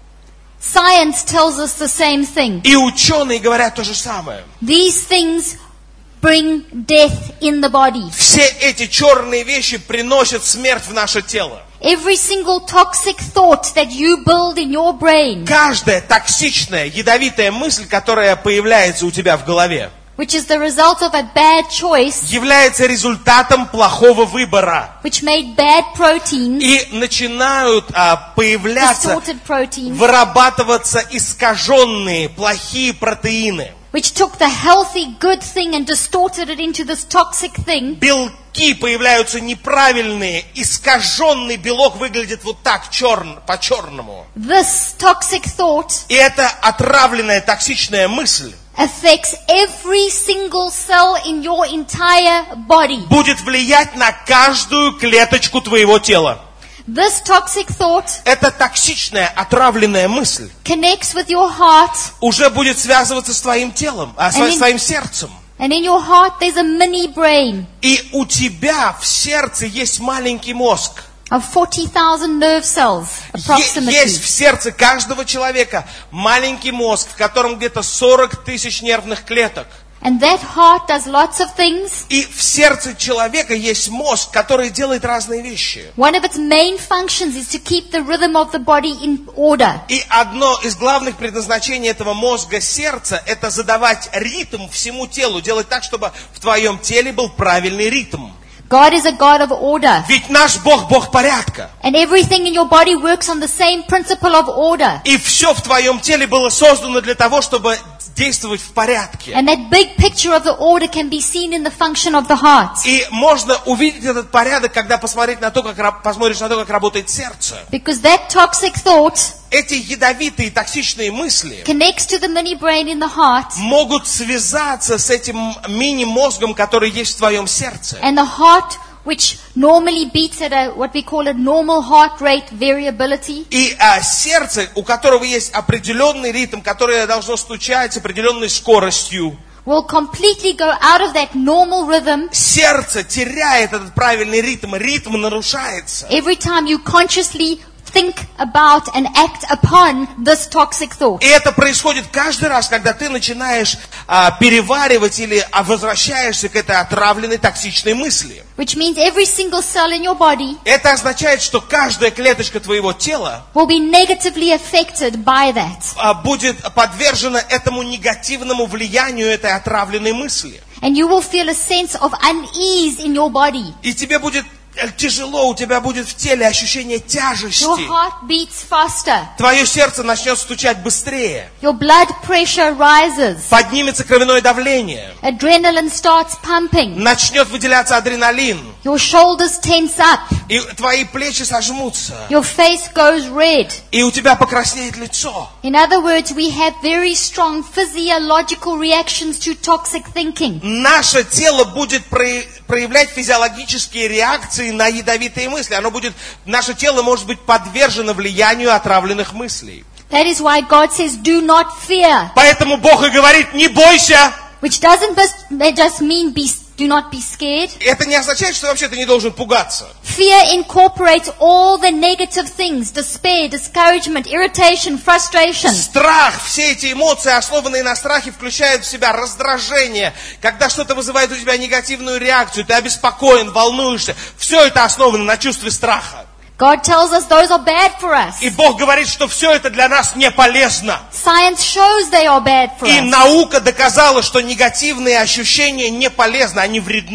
Science tells us the same thing. И ученые говорят то же самое. These things bring death in the body. Все эти черные вещи приносят смерть в наше тело. Every single toxic thought that you build in your brain, Каждая токсичная, ядовитая мысль, которая появляется у тебя в голове, which is the result of a bad choice, является результатом плохого выбора. which made bad proteins, И начинают а, появляться, distorted proteins, вырабатываться искаженные, плохие протеины. which took the healthy, good thing and distorted it into this toxic thing. Белки появляются неправильные, искаженный белок выглядит вот так, черн, по-черному. This toxic thought И эта отравленная, токсичная мысль affects every single cell in your entire body. будет влиять на каждую клеточку твоего тела. This toxic thought Эта токсичная, отравленная мысль connects with your heart, уже будет связываться с твоим телом, а, с And in- твоим сердцем. and in your heart there's a mini brain И у тебя в сердце есть маленький мозг. of forty thousand nerve cells, Е- approximately. Есть в сердце каждого человека маленький мозг, в котором где-то сорок тысяч нервных клеток. And that heart does lots of things. И в сердце человека есть мозг, который делает разные вещи. One of its main functions is to keep the rhythm of the body in order. И одно из главных предназначений этого мозга сердца – это задавать ритм всему телу, делать так, чтобы в твоем теле был правильный ритм. God is a God of order. Ведь наш Бог – Бог порядка. And everything in your body works on the same principle of order. И все в твоем теле было создано для того, чтобы действовать в порядке. And that big picture of the order can be seen in the function of the heart. И можно увидеть этот порядок, когда посмотреть на то, как, ра- посмотришь на то, как работает сердце. Because that toxic thought Эти ядовитые, токсичные мысли connects to the mini brain in the heart. могут связаться с этим мини-мозгом, который есть в твоем сердце. And the heart, which normally beats at a, what we call a normal heart rate variability, И а, сердце, у которого есть определенный ритм, которое должно стучать с определенной скоростью, will completely go out of that normal rhythm сердце теряет этот правильный ритм, ритм нарушается. every time you consciously think about and act upon this toxic thought. И это происходит каждый раз, когда ты начинаешь а, переваривать или а, возвращаешься к этой отравленной токсичной мысли. Which means every single cell in your body Это означает, что каждая клеточка твоего тела will be negatively affected by that. а, будет подвержена этому негативному влиянию этой отравленной мысли. And you will feel a sense of unease in your body. И тебе будет тяжело, у тебя будет в теле ощущение Your тяжести. heart beats faster. Твое сердце начнет стучать быстрее. Your blood pressure rises. Поднимется кровяное давление. Adrenaline starts pumping. Начнет выделяться адреналин. Your shoulders tense up. И твои плечи сожмутся. Your face goes red. И у тебя покраснеет лицо. In other words, we have very strong physiological reactions to toxic thinking. Наше тело будет проявлять физиологические реакции на ядовитые мысли. Оно будет, наше тело может быть подвержено влиянию отравленных мыслей. That is why God says, do not fear. Поэтому Бог и говорит, не бойся. Which doesn't just mean be, do not be scared. Это не означает, что вообще ты не должен пугаться. Fear incorporates all the negative things, despair, discouragement, irritation, frustration. Страх, все эти эмоции, основанные на страхе, включают в себя раздражение. Когда что-то вызывает у тебя негативную реакцию, ты обеспокоен, волнуешься. Все это основано на чувстве страха. God tells us those are bad for us. И Бог говорит, что все это для нас не полезно. Science shows they are bad for И us. наука доказала, что негативные ощущения не полезны, они вредны.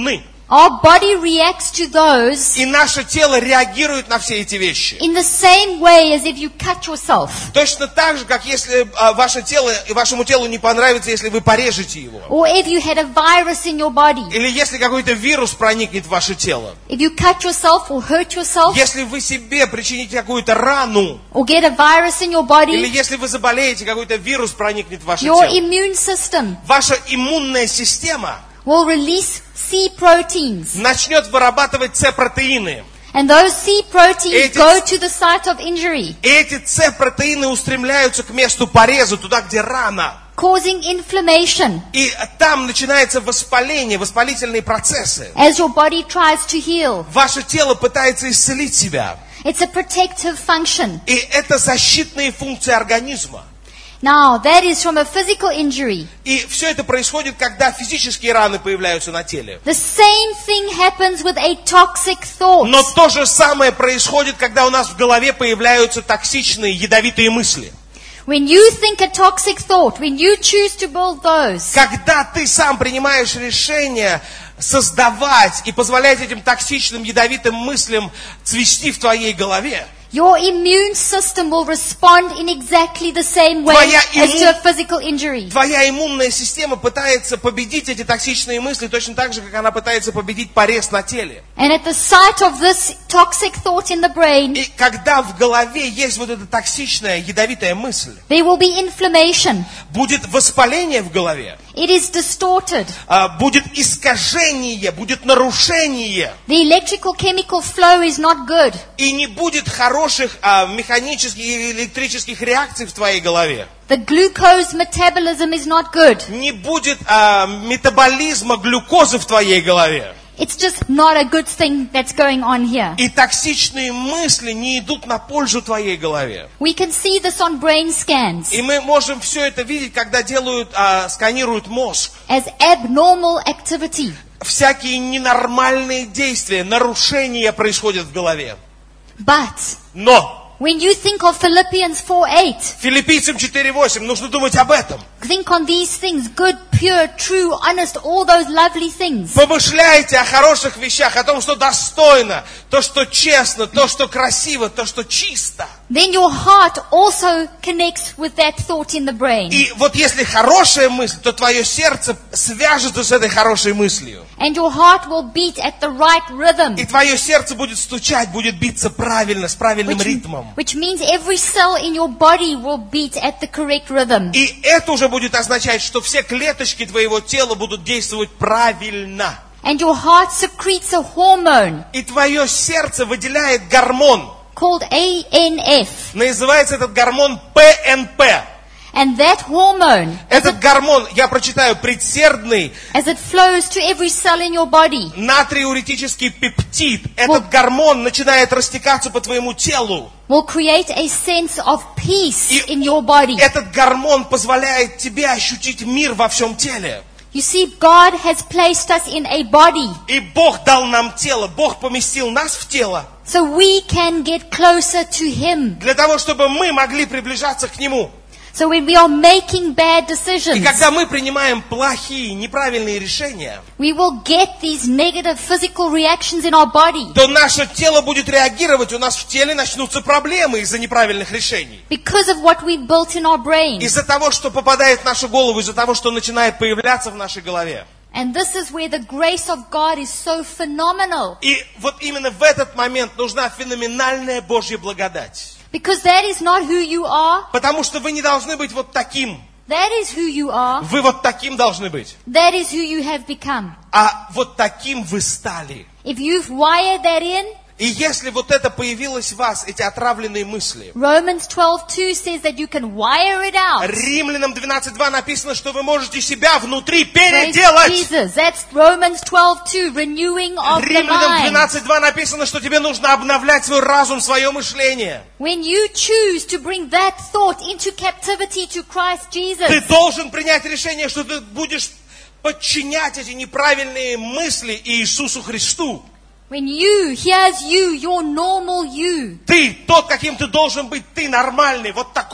Our body reacts to those И наше тело реагирует на все эти вещи. in the same way as if you cut yourself. Точно так же, как если а, ваше тело, и вашему телу не понравится, если вы порежете его. Or if you had a virus in your body. Или если какой-то вирус проникнет в ваше тело. If you cut yourself or hurt yourself. Если вы себе причините какую-то рану. Or get a virus in your body. Или если вы заболеете, какой-то вирус проникнет в ваше Your тело. immune system Ваша иммунная система will release C proteins. начнет вырабатывать С-протеины. And those C proteins Эти- go to the site of injury, И эти С-протеины устремляются к месту пореза, туда, где рана. causing inflammation И там начинается воспаление, воспалительные процессы. as your body tries to heal. Ваше тело пытается исцелить себя. It's a protective function. И это защитные функции организма. Now, that is from a physical injury. И все это происходит, когда физические раны появляются на теле. The same thing happens with a toxic thought. Но то же самое происходит, когда у нас в голове появляются токсичные, ядовитые мысли. When you think a toxic thought, when you choose to build those, Когда ты сам принимаешь решение создавать и позволять этим токсичным, ядовитым мыслям цвести в твоей голове, your immune system will respond in exactly the same way Твоя as to иммун- a physical injury. твоя иммунная система пытается победить эти токсичные мысли точно так же, как она пытается победить порез на теле. And at the sight of this toxic thought in the brain, И когда в голове есть вот эта токсичная, ядовитая мысль, there will be inflammation. будет воспаление в голове, It is distorted. а, будет искажение, будет нарушение, The electrical chemical flow is not good. и не будет хороших а, механических и электрических реакций в твоей голове. The glucose metabolism is not good. Не будет а, метаболизма глюкозы в твоей голове. It's just not a good thing that's going on here. И токсичные мысли не идут на пользу твоей голове. We can see this on brain scans И мы можем все это видеть, когда делают, а, сканируют мозг. as abnormal activity. Всякие ненормальные действия, нарушения происходят в голове. But Но when you think of Philippians four eight, Филиппийцам четыре восемь нужно думать об этом. think on these things, good, pure, true, honest, all those lovely things. Помышляйте о хороших вещах, о том, что достойно, то, что честно, то, что красиво, то, что чисто. Then your heart also connects with that thought in the brain. И вот если хорошая мысль, то твое сердце свяжется с этой хорошей мыслью. And your heart will beat at the right rhythm. И твое сердце будет стучать, будет биться правильно, с правильным Which, ритмом. which means every cell in your body will beat at the correct rhythm. И это уже будет означать, что все клеточки твоего тела будут действовать правильно. And your heart secretes a hormone И твое сердце выделяет гормон. called A N F. Называется этот гормон П Н П. And that hormone, Этот гормон, я прочитаю, предсердный as it flows to every cell in your body, натриуретический пептид. Этот гормон начинает растекаться по твоему телу. will create a sense of peace И in your body. Этот гормон позволяет тебе ощутить мир во всем теле. You see, God has placed us in a body И Бог дал нам тело, Бог поместил нас в тело so we can get closer to Him. для того, чтобы мы могли приближаться к Нему. So when we are making bad И decisions, когда мы принимаем плохие, неправильные решения, we will get these negative physical reactions in our body то наше тело будет реагировать, у нас в теле начнутся проблемы из-за неправильных решений. because of what we built in our brain. Из-за того, что попадает в нашу голову, из-за того, что начинает появляться в нашей голове. And this is where the grace of God is so phenomenal. И вот именно в этот момент нужна феноменальная Божья благодать. Because that is not who you are. Потому что вы не должны быть вот таким. That is who you are. Вы вот таким должны быть. That is who you have become. А вот таким вы стали. If you've wired that in, И если вот это появилось в вас, эти отравленные мысли, Romans twelve two says that you can wire it out. Римлянам двенадцать два написано, что вы можете себя внутри Praise переделать. Jesus. That's Romans twelve two, renewing of the Римлянам mind. двенадцать два написано, что тебе нужно обновлять свой разум, свое мышление. When you choose to bring that thought into captivity to Christ Ты Jesus, должен принять решение, что ты будешь подчинять эти неправильные мысли Иисусу Христу. when you, here's you, your normal you, Ты, тот, каким ты должен быть, ты нормальный, вот такой.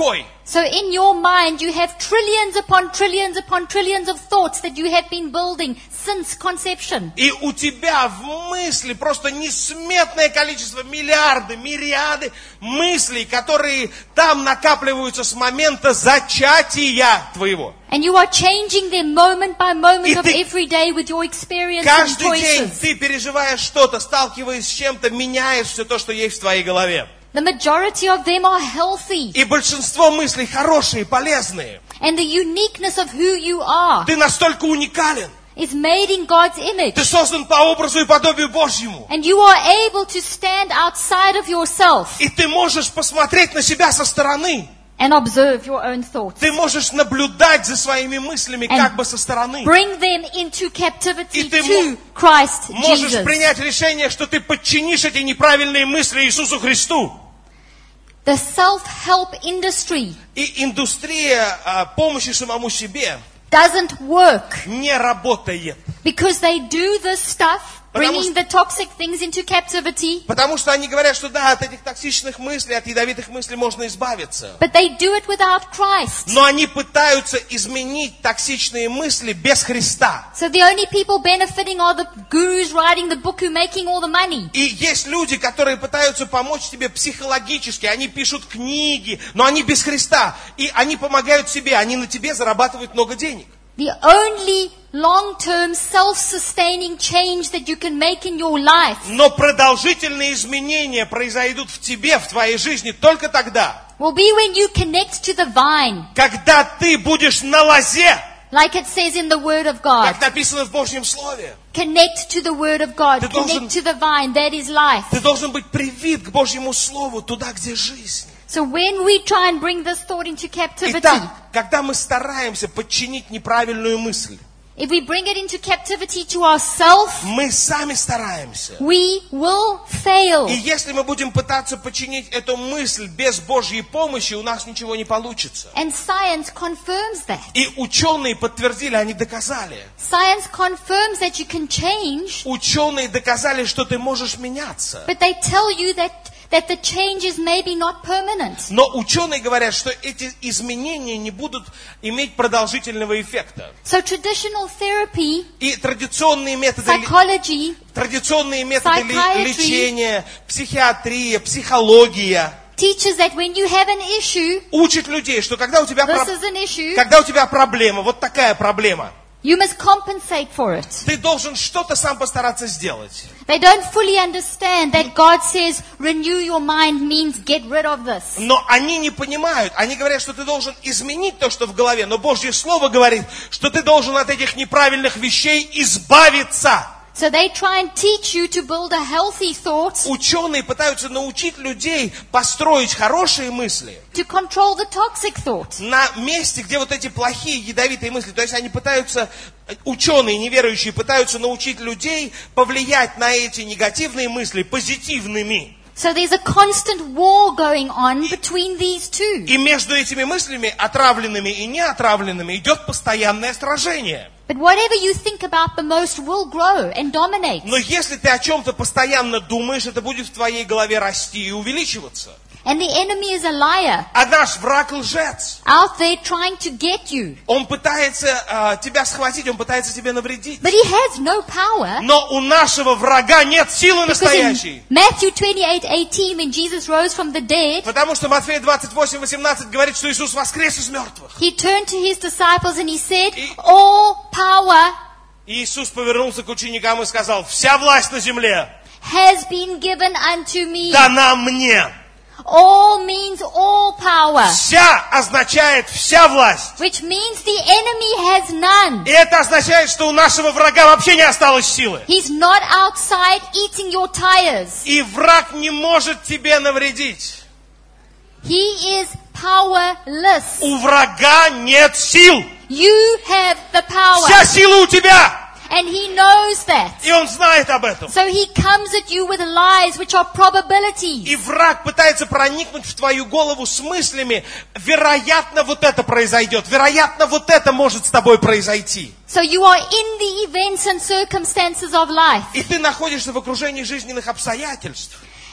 So in your mind you have trillions upon trillions upon trillions of thoughts that you have been building since conception. И у тебя в мысли просто несметное количество, миллиарды, мириады мыслей, которые там накапливаются с момента зачатия твоего. And you are changing them moment by moment И of ты every day with your experience and каждый день choices. ты переживаешь что-то, сталкиваясь с чем-то, меняешь все то, что есть в твоей голове. The majority of them are healthy. И большинство мыслей хорошие, полезные. And the uniqueness of who you are Ты настолько уникален. is made in God's image. Ты создан по образу и подобию Божьему. And you are able to stand outside of yourself И ты можешь посмотреть на себя со стороны. and observe your own thoughts. Ты можешь наблюдать за своими мыслями And как бы со стороны. Bring them into captivity И ты to Christ Можешь Jesus. принять решение, что ты подчинишь эти неправильные мысли Иисусу Христу. The self-help industry И индустрия а, помощи самому себе doesn't work не работает. because they do this stuff, Потому bringing что- the toxic things into captivity, Потому что они говорят, что да, от этих токсичных мыслей, от ядовитых мыслей можно избавиться. but they do it without Christ. Но они пытаются изменить токсичные мысли без Христа. So the only people benefiting are the gurus writing the book who are making all the money. И есть люди, которые пытаются помочь тебе психологически. Они пишут книги, но они без Христа. И они помогают себе, они на тебе зарабатывают много денег. The only long-term self-sustaining change that you can make in your life Но продолжительные изменения произойдут в тебе, в твоей жизни только тогда, will be when you connect to the vine, когда ты будешь на лозе, like it says in the Word of God. как написано в Божьем Слове. Connect to the Word of God. Ты должен- Connect to the vine. That is life. Ты должен быть привит к Божьему Слову, туда, где жизнь. So when we try and bring this thought into captivity, Итак, когда мы стараемся подчинить неправильную мысль, if we bring it into captivity to ourselves, мы сами стараемся. we will fail. И если мы будем пытаться подчинить эту мысль без Божьей помощи, у нас ничего не получится. And science confirms that. И ученые подтвердили, они доказали. Science confirms that you can change, Ученые доказали, что ты можешь меняться. but they tell you that, that the change is maybe not permanent. Но ученые говорят, что эти изменения не будут иметь продолжительного эффекта. So traditional therapy, И традиционные методы, psychology, традиционные методы ли- Psychiatry. лечения, психиатрия, психология teaches that when you have an issue, учат людей, что когда у тебя, this про- is an issue, когда у тебя проблема, вот такая проблема, you must compensate for it. ты должен что-то сам постараться сделать. They don't fully understand that God says renew your mind means get rid of this. Но они не понимают, они говорят, что ты должен изменить то, что в голове, но Божье Слово говорит, что ты должен от этих неправильных вещей избавиться. So they try and teach you to build a healthy thought Ученые пытаются научить людей построить хорошие мысли to control the toxic thought. на месте, где вот эти плохие, ядовитые мысли. То есть они пытаются, ученые неверующие пытаются научить людей повлиять на эти негативные мысли позитивными. So there's a constant war going on between these two. И между этими мыслями, отравленными и неотравленными, идет постоянное сражение. But whatever you think about the most will grow and dominate. Но если ты о чем-то постоянно думаешь, это будет в твоей голове расти и увеличиваться. And the enemy is a liar А наш враг лжец. out there trying to get you. Он пытается э, тебя схватить, он пытается тебе навредить. But he has no power. Но у нашего врага нет силы Because настоящей. in Matthew twenty-eight eighteen, when Jesus rose from the dead, Потому что Матфея двадцать восемь восемнадцать говорит, что Иисус воскрес из мертвых. he turned to his disciples and he said, И- all power И Иисус повернулся к ученикам и сказал, вся власть на земле has been given unto me. дана мне. All means all power, Вся означает вся власть. which means the enemy has none. И это означает, что у нашего врага вообще не осталось силы. He's not outside eating your tires. И враг не может тебе навредить. He is powerless. У врага нет сил. You have the power. Вся сила у тебя. And he knows that. И он знает об этом. So he comes at you with lies which are probabilities. И враг пытается проникнуть в твою голову с мыслями, вероятно, вот это произойдет, вероятно, вот это может с тобой произойти. So you are in the events and circumstances of life. И ты находишься в окружении жизненных обстоятельств.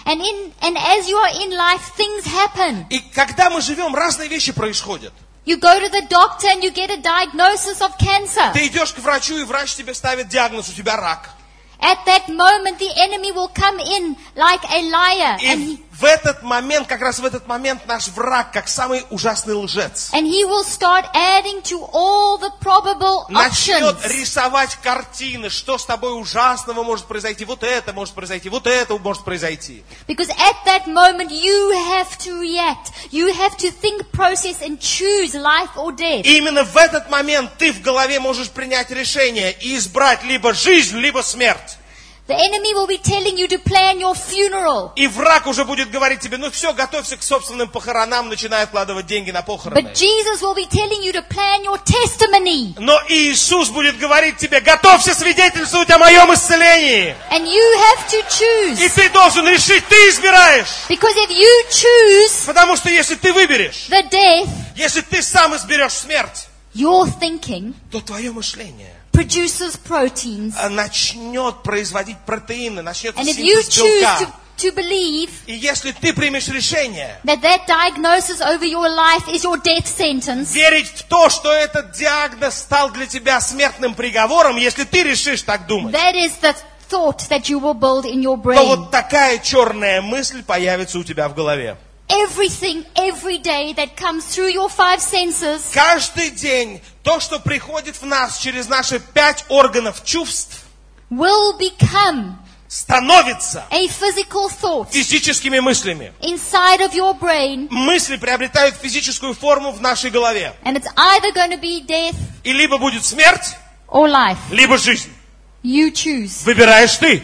And in and as you are in life, things happen. И когда мы живем, разные вещи происходят. You go to the doctor and you get a diagnosis of cancer. Ты идешь к врачу, и врач тебе ставит диагноз, у тебя рак. At that moment, the enemy will come in like a liar, and И he, в этот момент, как раз в этот момент наш враг, как самый ужасный лжец, and he will start adding to all the probable начнет options. рисовать картины, что с тобой ужасного может произойти, вот это может произойти, вот это может произойти. Because at that moment, you have to react. You have to think, process, and choose life or death. И именно в этот момент ты в голове можешь принять решение и избрать либо жизнь, либо смерть. The enemy will be telling you to plan your funeral. И враг уже будет говорить тебе, ну все, готовься к собственным похоронам, начинай вкладывать деньги на похороны. But Jesus will be telling you to plan your testimony. Но Иисус будет говорить тебе, готовься свидетельствовать о моем исцелении. And you have to choose. И ты должен решить, ты избираешь. Because if you choose Потому что если ты выберешь, the death, если ты сам изберешь смерть, your thinking то твое мышление produces proteins. начнет производить протеины, начнется And if you синтез choose белка. to, to believe И если ты примешь решение that that diagnosis over your life is your death sentence, верить в то, что этот диагноз стал для тебя смертным приговором, если ты решишь так думать, that is the thought that you will build in your то brain. вот такая черная мысль появится у тебя в голове. Everything, every day that comes through your five senses Каждый день то, что приходит в нас через наши пять органов чувств, will become становится a physical thought физическими мыслями. inside of your brain, Мысли приобретают физическую форму в нашей голове. and it's either going to be death И либо будет смерть, or life. либо жизнь. You choose. Выбираешь ты.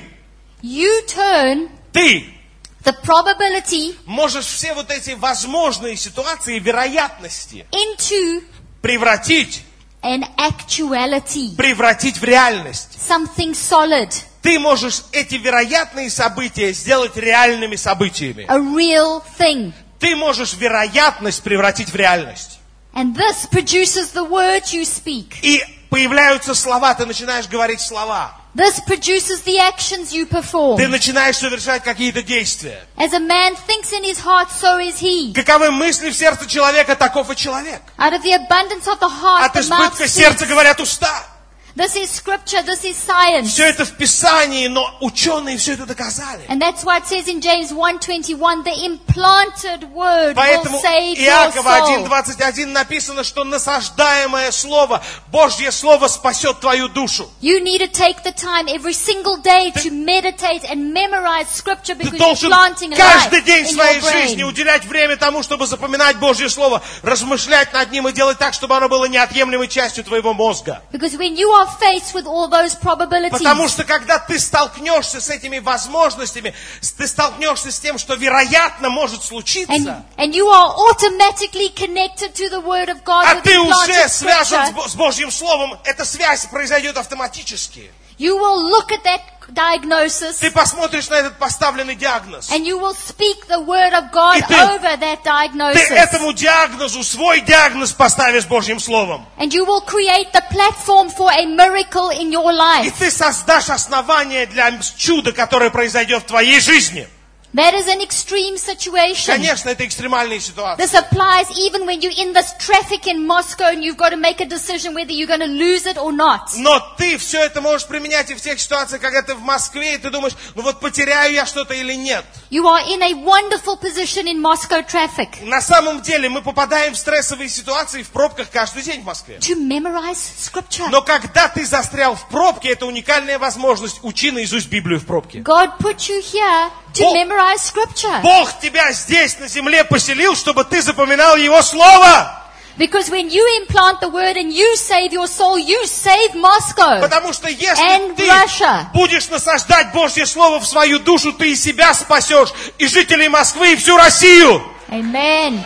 You turn Ты the probability можешь все вот эти возможные ситуации, вероятности into превратить, an actuality, превратить в реальность. something solid, Ты можешь эти вероятные события сделать реальными событиями. a real thing. Ты можешь вероятность превратить в реальность. And this produces the words you speak. И появляются слова, ты начинаешь говорить слова. This produces the actions you perform. Ты начинаешь совершать какие-то действия. As a man thinks in his heart, so is he. Каковы мысли в сердце человека, таков и человек. Out of the abundance of the heart, От the mouth избытка сердца speaks. говорят уста. This is scripture, this is science. Все это в Писании, но ученые все это доказали. And that's why it says in James one twenty-one, the implanted word Поэтому will save your Иакова один soul. двадцать один написано, что насаждаемое слово, Божье слово спасет твою душу. You need to take the time every single day to meditate and memorize scripture Ты because you're должен planting life каждый день in своей your жизни brain. уделять время тому, чтобы запоминать Божье слово, размышлять над ним и делать так, чтобы оно было неотъемлемой частью твоего мозга. Because when you are faced with all those probabilities, Потому что когда ты столкнешься с этими возможностями, ты столкнешься с тем, что вероятно может and, случиться, and you are automatically connected to the Word of God а with ты уже implanted связан с scripture, Бо- с Божьим Словом, эта связь произойдет автоматически. you will look at that diagnosis Ты посмотришь на этот поставленный диагноз. and you will speak the Word of God И ты- over that Ты diagnosis. этому диагнозу свой диагноз поставишь Божьим Словом. And you will create the platform for a miracle in your И life. ты создашь основание для чуда, которое произойдет в твоей жизни. That is an extreme situation. Конечно, это экстремальные ситуации. This applies even when you're in this traffic in Moscow and you've got to make a decision whether you're going to lose it or not. Но ты все это можешь применять и в тех ситуациях, когда ты в Москве, и ты думаешь, ну вот потеряю я что-то или нет. You are in a wonderful position in Moscow traffic На самом деле мы попадаем в стрессовые ситуации в пробках каждый день в Москве. to memorize scripture. Но когда ты застрял в пробке, это уникальная возможность. Учи наизусть Библию в пробке. God put you here to Бог- memorize scripture. Бог тебя здесь на земле поселил, чтобы ты запоминал Его Слово. Because when you implant the word and you save your soul, you save Moscow. Потому что если And ты Russia. будешь насаждать Божье Слово в свою душу, ты и себя спасешь, и жителей Москвы, и всю Россию. Amen.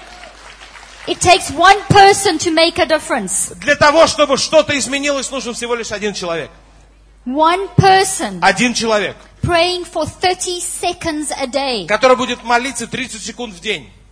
It takes one person to make a difference. Для того, чтобы что-то изменилось, нужен всего лишь один человек. One person Один человек, praying for thirty seconds a day. который будет молиться тридцать секунд в день.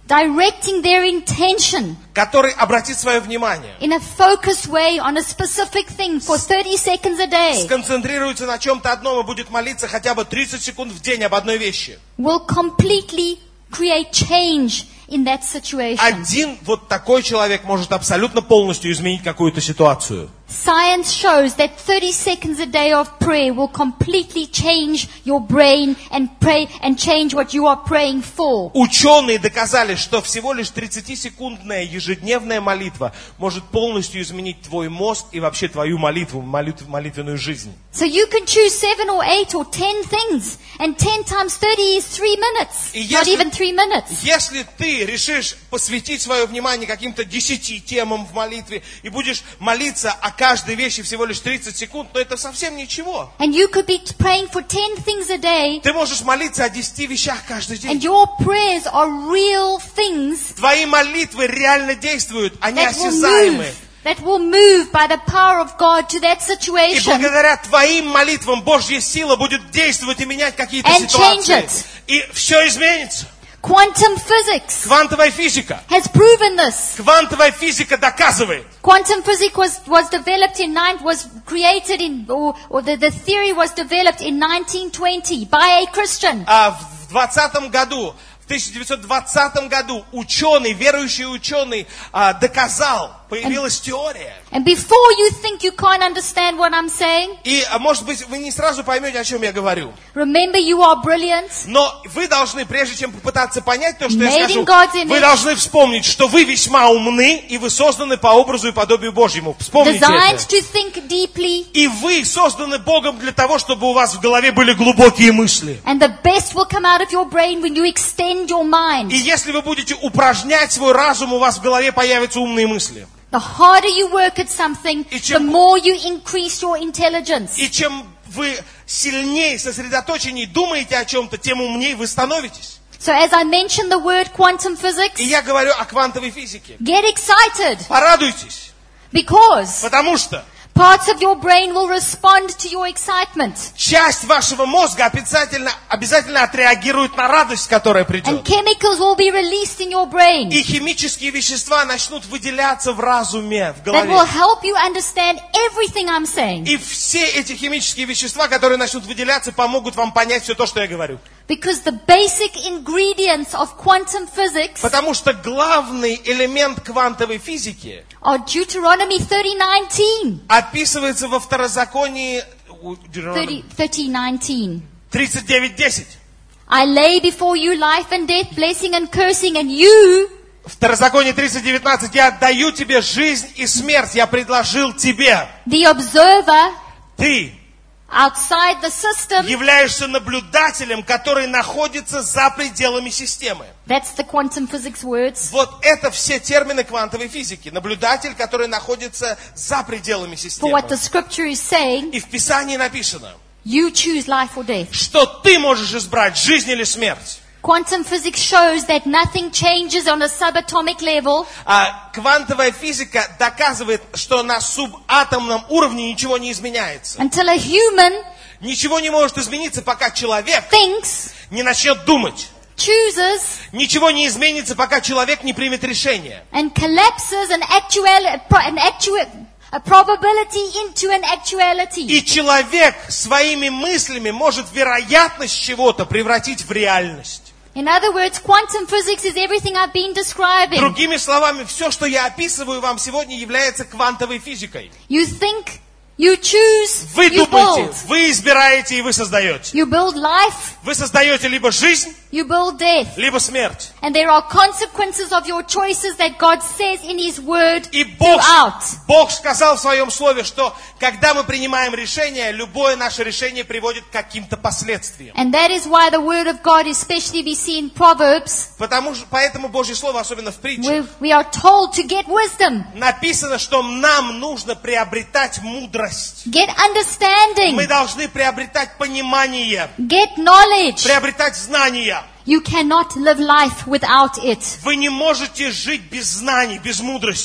directing their intention который обратит свое внимание, in a focused way on a specific thing for thirty seconds a day, сконцентрируется на чем-то одном и будет молиться хотя бы тридцать секунд в день об одной вещи. will completely create change in that situation. Один вот такой человек может абсолютно полностью изменить какую-то ситуацию. Science shows that thirty seconds a day of prayer will completely change your brain and pray and change what you are praying for. Ученые доказали, что всего лишь тридцатисекундная ежедневная молитва может полностью изменить твой мозг и вообще твою молитву, молитв, молитвенную жизнь. So you can choose seven or eight or ten things, and ten times thirty is three minutes, И not если- even three minutes. Если ты решишь посвятить свое внимание каким-то десяти темам в молитве и будешь молиться о каждой вещи всего лишь тридцать секунд, но это совсем ничего. And you could be praying for ten things a day, Ты можешь молиться о десяти вещах каждый and день. your prayers are real things Твои молитвы реально действуют, они that will осязаемы. move, that will move by the power of God to that И situation благодаря твоим молитвам Божья сила будет действовать и менять какие-то And change ситуации. it. И все изменится. Quantum physics Квантовая физика. has proven this. Квантовая физика доказывает. Quantum physics was, was developed in nine, was created in, or, or the, the theory was developed in nineteen twenty by a Christian. А в двадцатом году, в тысяча девятьсот двадцатом году ученый, верующий ученый а, доказал, появилась теория. And before you think you can't understand what I'm saying, И, а, может быть, вы не сразу поймете, о чем я говорю. remember you are brilliant, Но вы должны, прежде чем попытаться понять то, что я Made скажу, in God's image. вы должны вспомнить, что вы весьма умны, и вы созданы по образу и подобию Божьему. Вспомните designed это. to think deeply, И вы созданы Богом для того, чтобы у вас в голове были глубокие мысли. and the best will come out of your brain when you extend your mind. И если вы будете упражнять свой разум, у вас в голове появятся умные мысли. The harder you work at something, И the чем- more you increase your intelligence. И чем вы сильнее, сосредоточеннее думаете о чем-то, тем умнее вы становитесь. So as I mentioned the word quantum physics, И я говорю о квантовой физике. get excited, Порадуйтесь, because потому что parts of your brain will respond to your excitement. часть вашего мозга обязательно, обязательно отреагирует на радость, которая And придет. chemicals will be released in your brain И химические вещества начнут выделяться в разуме, в that will голове. help you understand everything I'm saying. И все эти химические вещества, которые начнут выделяться, помогут вам понять все то, что я говорю. Because the basic ingredients of quantum physics Потому что главный элемент квантовой физики are Deuteronomy thirty nineteen. описывается во Второзаконии у, Deuteronomy thirty nineteen. тридцать девять десять. I lay before you life and death, blessing and cursing, and you Второзаконие тридцать девятнадцать. Я отдаю тебе жизнь и смерть. Я предложил тебе. the observer Ты outside the system. являешься наблюдателем, который находится за пределами системы. That's the quantum physics words. Вот это все термины квантовой физики. Наблюдатель, который находится за пределами For what the системы. scripture is saying, И в Писании написано, you choose life or death. что ты можешь избрать жизнь или смерть. Quantum physics shows that nothing changes on a subatomic level А квантовая физика доказывает, что на субатомном уровне ничего не изменяется. until a human Ничего не может измениться, пока человек thinks, не начнет думать. chooses, Ничего не изменится, пока человек не примет решение. and collapses an actual, an actual, a probability into an actuality. И человек своими мыслями может вероятность чего-то превратить в реальность. In other words, quantum physics is everything I've been describing. Другими словами, все, что я описываю вам сегодня, является квантовой физикой. You think, you choose, Вы you думаете, build. вы избираете и вы создаете. You build life, Вы создаете либо жизнь, you build death. либо смерть. And there are consequences of your choices that God says in His Word И Бог, throughout. Бог сказал в своем слове, что когда мы принимаем решение, любое наше решение приводит к каким-то последствиям. And that is why the Word of God, especially we see in Proverbs, Потому что, поэтому Божье слово, особенно в притчах, where we are told to get wisdom, написано, что нам нужно приобретать мудрость. get understanding, Мы должны приобретать понимание, get knowledge. приобретать знания. You cannot live life without it. Вы не можете жить без знаний, без мудрости.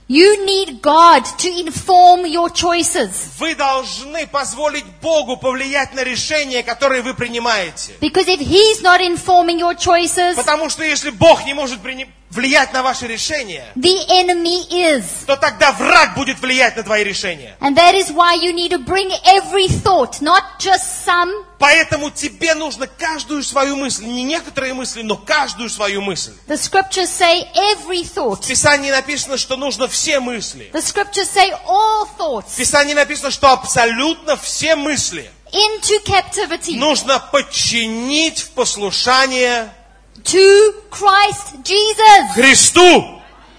You need God to inform your choices. Вы должны позволить Богу повлиять на решения, которые вы принимаете. Because if He's not informing your choices, Потому что если Бог не может приним- влиять на ваши решения, the enemy is. то тогда враг будет влиять на твои решения. And that is why you need to bring every thought, not just some. Поэтому тебе нужно каждую свою мысль, не некоторые мысли, но каждую свою мысль. The scriptures say every В thought. Писании написано, что нужно все мысли. The scriptures say all В thoughts Писании написано, что абсолютно все мысли into captivity нужно подчинить в послушание to Christ Jesus. Христу.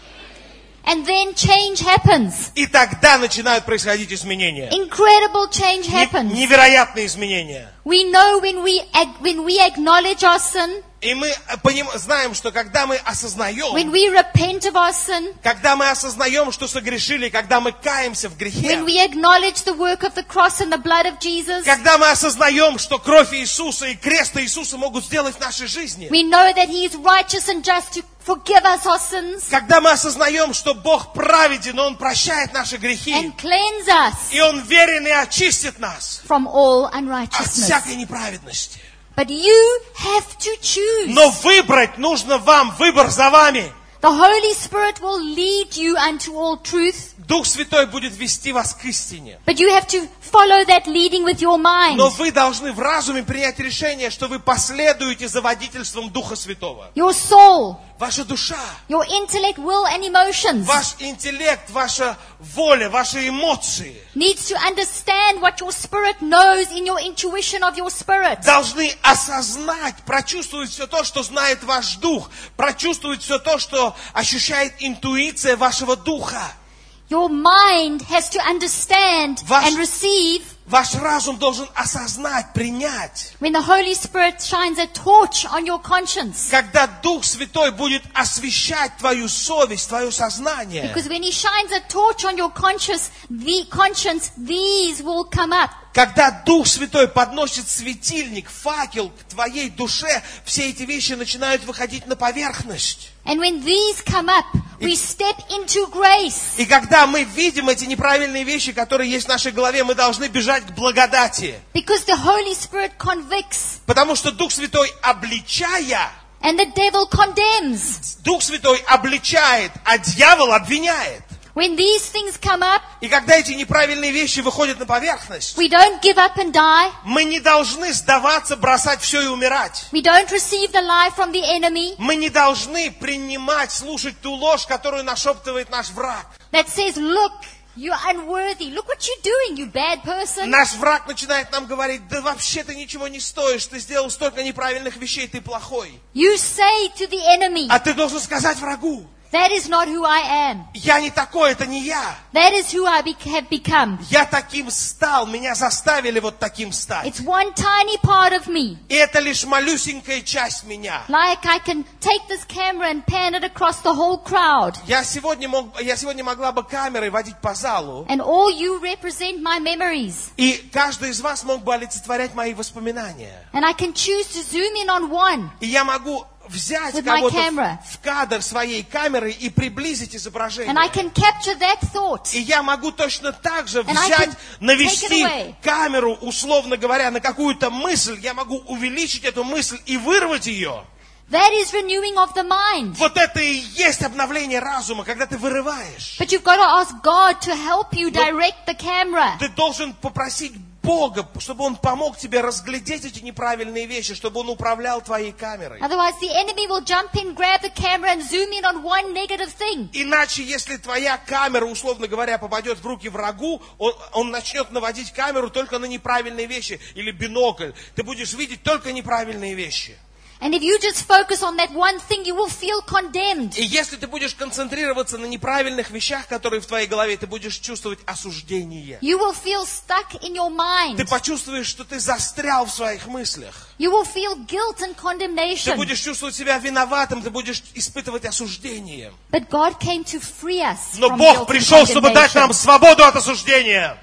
And then change happens. И тогда начинают происходить изменения. Incredible change Не- happens. Невероятные изменения. We know when we ag- when we acknowledge our sin, И мы поним- знаем, что когда мы осознаем, when we repent of our sin, когда мы осознаем, что согрешили, когда мы каемся в грехе, when we acknowledge the work of the cross and the blood of Jesus, когда мы осознаем, что кровь Иисуса и крест Иисуса могут сделать в нашей жизни, we know that He is righteous and just to forgive us our sins когда мы осознаем, что Бог праведен, Он прощает наши грехи, and cleanse us и Он верен и очистит нас from all от unrighteousness. всякой неправедности. But you have to choose. Но выбрать нужно вам, выбор за вами. The Holy Spirit will lead you unto all truth, Дух Святой будет вести вас к истине. but you have to follow that leading with your mind. Но вы должны в разуме принять решение, что вы последуете за водительством Духа Святого. Your soul, Ваша душа, your intellect, will and emotions ваш интеллект, ваша воля, ваши эмоции needs to understand what your spirit knows in your intuition of your spirit. должны осознать, прочувствовать все то, что знает ваш дух, прочувствовать все то, что ощущает интуиция вашего духа. Your mind has to understand Ваш- and receive Ваш разум должен осознать, принять. when the Holy Spirit shines a torch on your conscience. Когда Дух Святой будет освещать твою совесть, твое сознание. Because when He shines a torch on your conscience, the conscience, these will come up. Когда Дух Святой подносит светильник, факел к твоей душе, все эти вещи начинают выходить на поверхность. And when these come up, we step into grace. И когда мы видим эти неправильные вещи, которые есть в нашей голове, мы должны бежать к благодати. Because the Holy Spirit convicts Потому что Дух Святой, обличая, and the devil condemns. Дух Святой обличает, а дьявол обвиняет. When these things come up, И когда эти неправильные вещи выходят на поверхность, we don't give up and die. мы не должны сдаваться, бросать все и умирать. We don't receive the lie from the enemy Мы не должны принимать, слушать ту ложь, которую нашептывает наш враг. that says, look, you're unworthy. Look what you're doing, you bad person. Наш враг начинает нам говорить: да вообще ты ничего не стоишь, ты сделал столько неправильных вещей, ты плохой. You say to the enemy, А ты должен сказать врагу: that is not who I am. я не такой, это не я. That is who I be- have become. Я таким стал, меня заставили вот таким стать. It's one tiny part of me. И это лишь малюсенькая часть меня. Like I can take this camera and pan it across the whole crowd. Я сегодня, мог, я сегодня могла бы камерой водить по залу, And all you represent my memories. и каждый из вас мог бы олицетворять мои воспоминания. And I can choose to zoom in on one. И я могу взять With my кого-то camera. в, в кадр своей камеры и приблизить изображение. And I can capture that thought. И я могу точно так же And I взять, can навести take it away. камеру, условно говоря, на какую-то мысль. Я могу увеличить эту мысль и вырвать ее. That is renewing of the mind. Вот это и есть обновление разума, когда ты вырываешь. But you've got to ask God to help you direct the camera. Ты должен попросить Бога, чтобы Он помог тебе разглядеть эти неправильные вещи, чтобы Он управлял твоей камерой. Otherwise the enemy will jump in, grab the camera and zoom in on one negative thing. Иначе, если твоя камера, условно говоря, попадет в руки врагу, он, он начнет наводить камеру только на неправильные вещи, или бинокль. Ты будешь видеть только неправильные вещи. And if you just focus on that one thing, you will feel condemned. И если ты будешь концентрироваться на неправильных вещах, которые в твоей голове, ты будешь чувствовать осуждение. You will feel stuck in your mind. Ты почувствуешь, что ты застрял в своих мыслях. You will feel guilt and Ты condemnation. будешь чувствовать себя виноватым, ты будешь испытывать осуждение. But God came to free us Но from Бог guilt and пришел, чтобы дать нам condemnation. свободу от осуждения.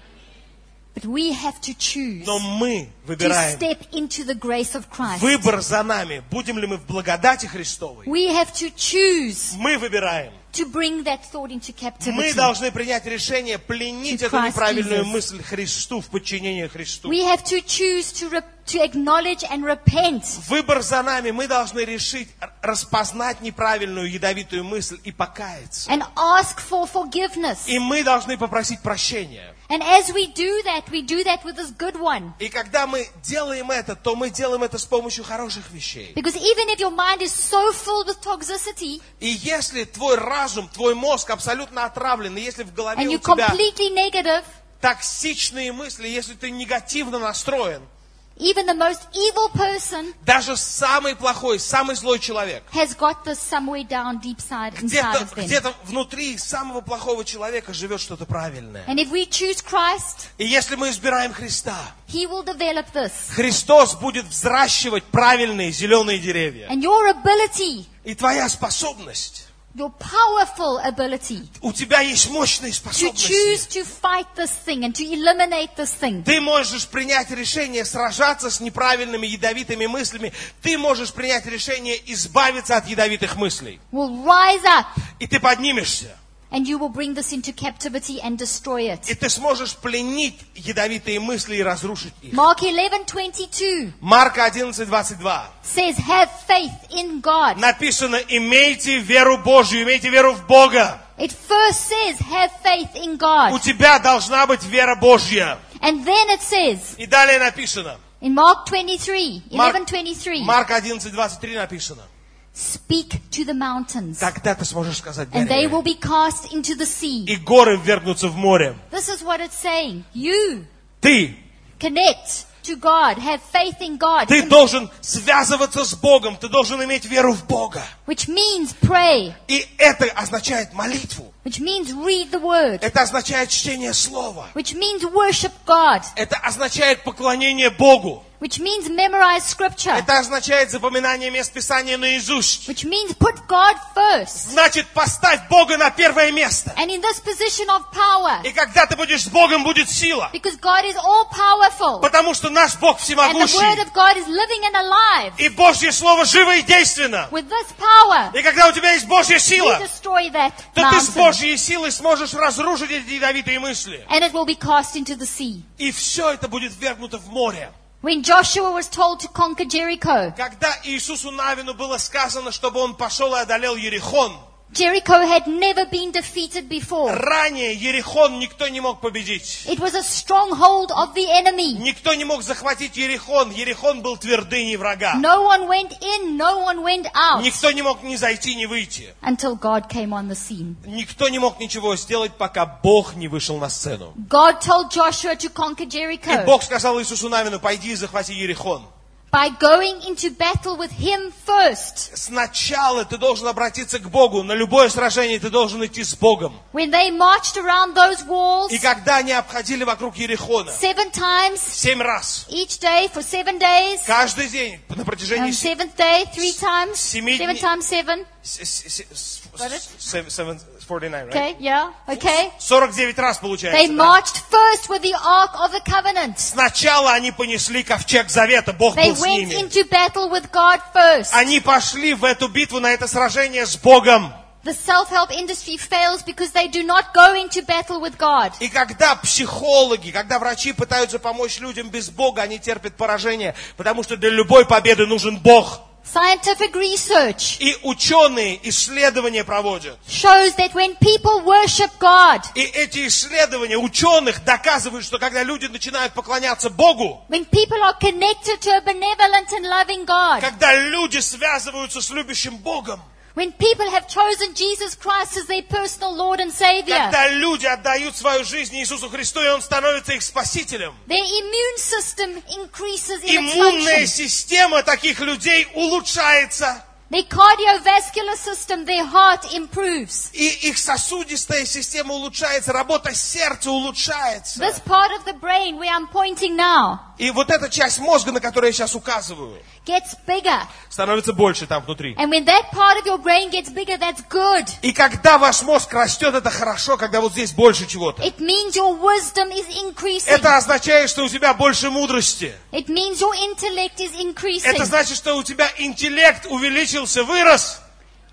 But we have to choose Но мы to выбираем. step into the grace of Christ. Выбор за нами. Будем ли мы в благодати Христовой? We have to choose Мы выбираем to bring that thought into captivity. Мы должны принять решение пленить To эту Christ неправильную Jesus. мысль Христу в подчинении Христу. We have to choose to, re- to acknowledge and repent. Выбор за нами. Мы должны решить распознать неправильную ядовитую мысль и покаяться. And ask for forgiveness. И мы должны попросить прощения. And as we do that, we do that with this good one. И когда мы делаем это, то мы делаем это с помощью хороших вещей. Because even if your mind is so filled with toxicity, И если твой разум, твой мозг абсолютно отравлен, и если в голове and у you're тебя completely negative, токсичные мысли, если ты негативно настроен, even the most evil person даже самый плохой, самый злой человек, has got this somewhere down deep side inside где-то, of them. где-то внутри самого плохого человека живет что-то правильное. And if we choose Christ, И если мы избираем Христа, He will develop this. Христос будет взращивать правильные зеленые деревья. And your ability, И твоя способность, your powerful ability у тебя есть мощные to способности. choose to fight this thing and to eliminate this thing, Ты можешь принять решение сражаться с неправильными ядовитыми мыслями. Ты можешь принять решение избавиться от ядовитых мыслей. will rise up, И ты поднимешься. and you will bring this into captivity and destroy it. И ты сможешь пленить ядовитые мысли и разрушить их. Mark eleven twenty-two Марка одиннадцать двадцать два. says, have faith in God. Написано: имейте веру Божью, имейте веру в Бога. It first says, have faith in У God. тебя должна быть вера Божья. And then it says, И далее написано. in Mark twenty-three, Марк- eleven twenty-three, Марка одиннадцать двадцать три написано. speak to the mountains, Тогда ты сможешь сказать and they горе, will be cast into the sea. и горы ввергнутся в море. This is what it's saying. You Ты, connect to God, have faith in God, ты должен связываться с Богом, ты должен иметь веру в Бога. which means pray, И это означает молитву. which means read the word, Это означает чтение Слова. which means worship God, Это означает поклонение Богу. which means memorize scripture, Это означает запоминание мест Писания наизусть. which means put God first. Значит, поставь Бога на первое место. And in this position of power, И когда ты будешь с Богом, будет сила. because God is all powerful, Потому что наш Бог and the word всемогущий. of God is living and alive, И Божье Слово живо и действенно. with this power, И когда у тебя есть Божья we сила, destroy that то ты с mountain, Божьей силой сможешь разрушить эти ядовитые мысли. and it will be cast into the sea. И все это будет ввергнуто в море. When Joshua was told to conquer Jericho, Когда Иисусу Навину было сказано, чтобы он пошел и одолел Ерихон, Jericho had never been defeated before. ранее Ерихон никто не мог победить. It was a stronghold of the enemy. Никто не мог захватить Ерихон. Ерихон был твердыней врага. No one went in, no one went out, Никто не мог ни зайти, ни выйти. until God came on the scene. Никто не мог ничего сделать, пока Бог не вышел на сцену. God told Joshua to conquer И Jericho Бог сказал Иисусу Навину: пойди и захвати Ерихон. by going into battle with him first. Сначала ты должен обратиться к Богу. На любое сражение ты должен идти с Богом. When they marched around those walls И когда они обходили вокруг Ерихона seven times семь раз, each day for seven days, каждый день на протяжении and се- seventh day three times, Семи seven дней. times seven. с- с- с- с- Got it? seven- seven- forty-nine, right? Okay, yeah, okay. сорок девять раз They получается. да? marched first with the Ark of the Covenant. Сначала они понесли ковчег завета, Бог They был с went ними. into battle with God first. Они пошли в эту битву, на это сражение с Богом. The self-help industry fails because they do not go into battle with God. И когда психологи, когда врачи пытаются помочь людям без Бога, они терпят поражение, потому что для любой победы нужен Бог. Scientific research И ученые исследования проводят. shows that when people worship God, И эти исследования ученых доказывают, что когда люди начинают поклоняться Богу, when people are connected to a benevolent and loving God, когда люди связываются с любящим Богом, when people have chosen Jesus Christ as their personal Lord and Savior, когда люди отдают свою жизнь Иисусу Христу, и Он становится их спасителем, their immune system increases in its иммунная function. система таких людей улучшается, Their cardiovascular system, their heart improves. и их сосудистая система улучшается, работа сердца улучшается. This part of the brain where I'm pointing now И вот эта часть мозга, на которую я сейчас указываю, gets bigger. становится больше там внутри. And when that part of your brain gets bigger, that's good. И когда ваш мозг растет, это хорошо, когда вот здесь больше чего-то. It means your wisdom is increasing. Это означает, что у тебя больше мудрости. It means your intellect is increasing. Это значит, что у тебя интеллект увеличился, вырос.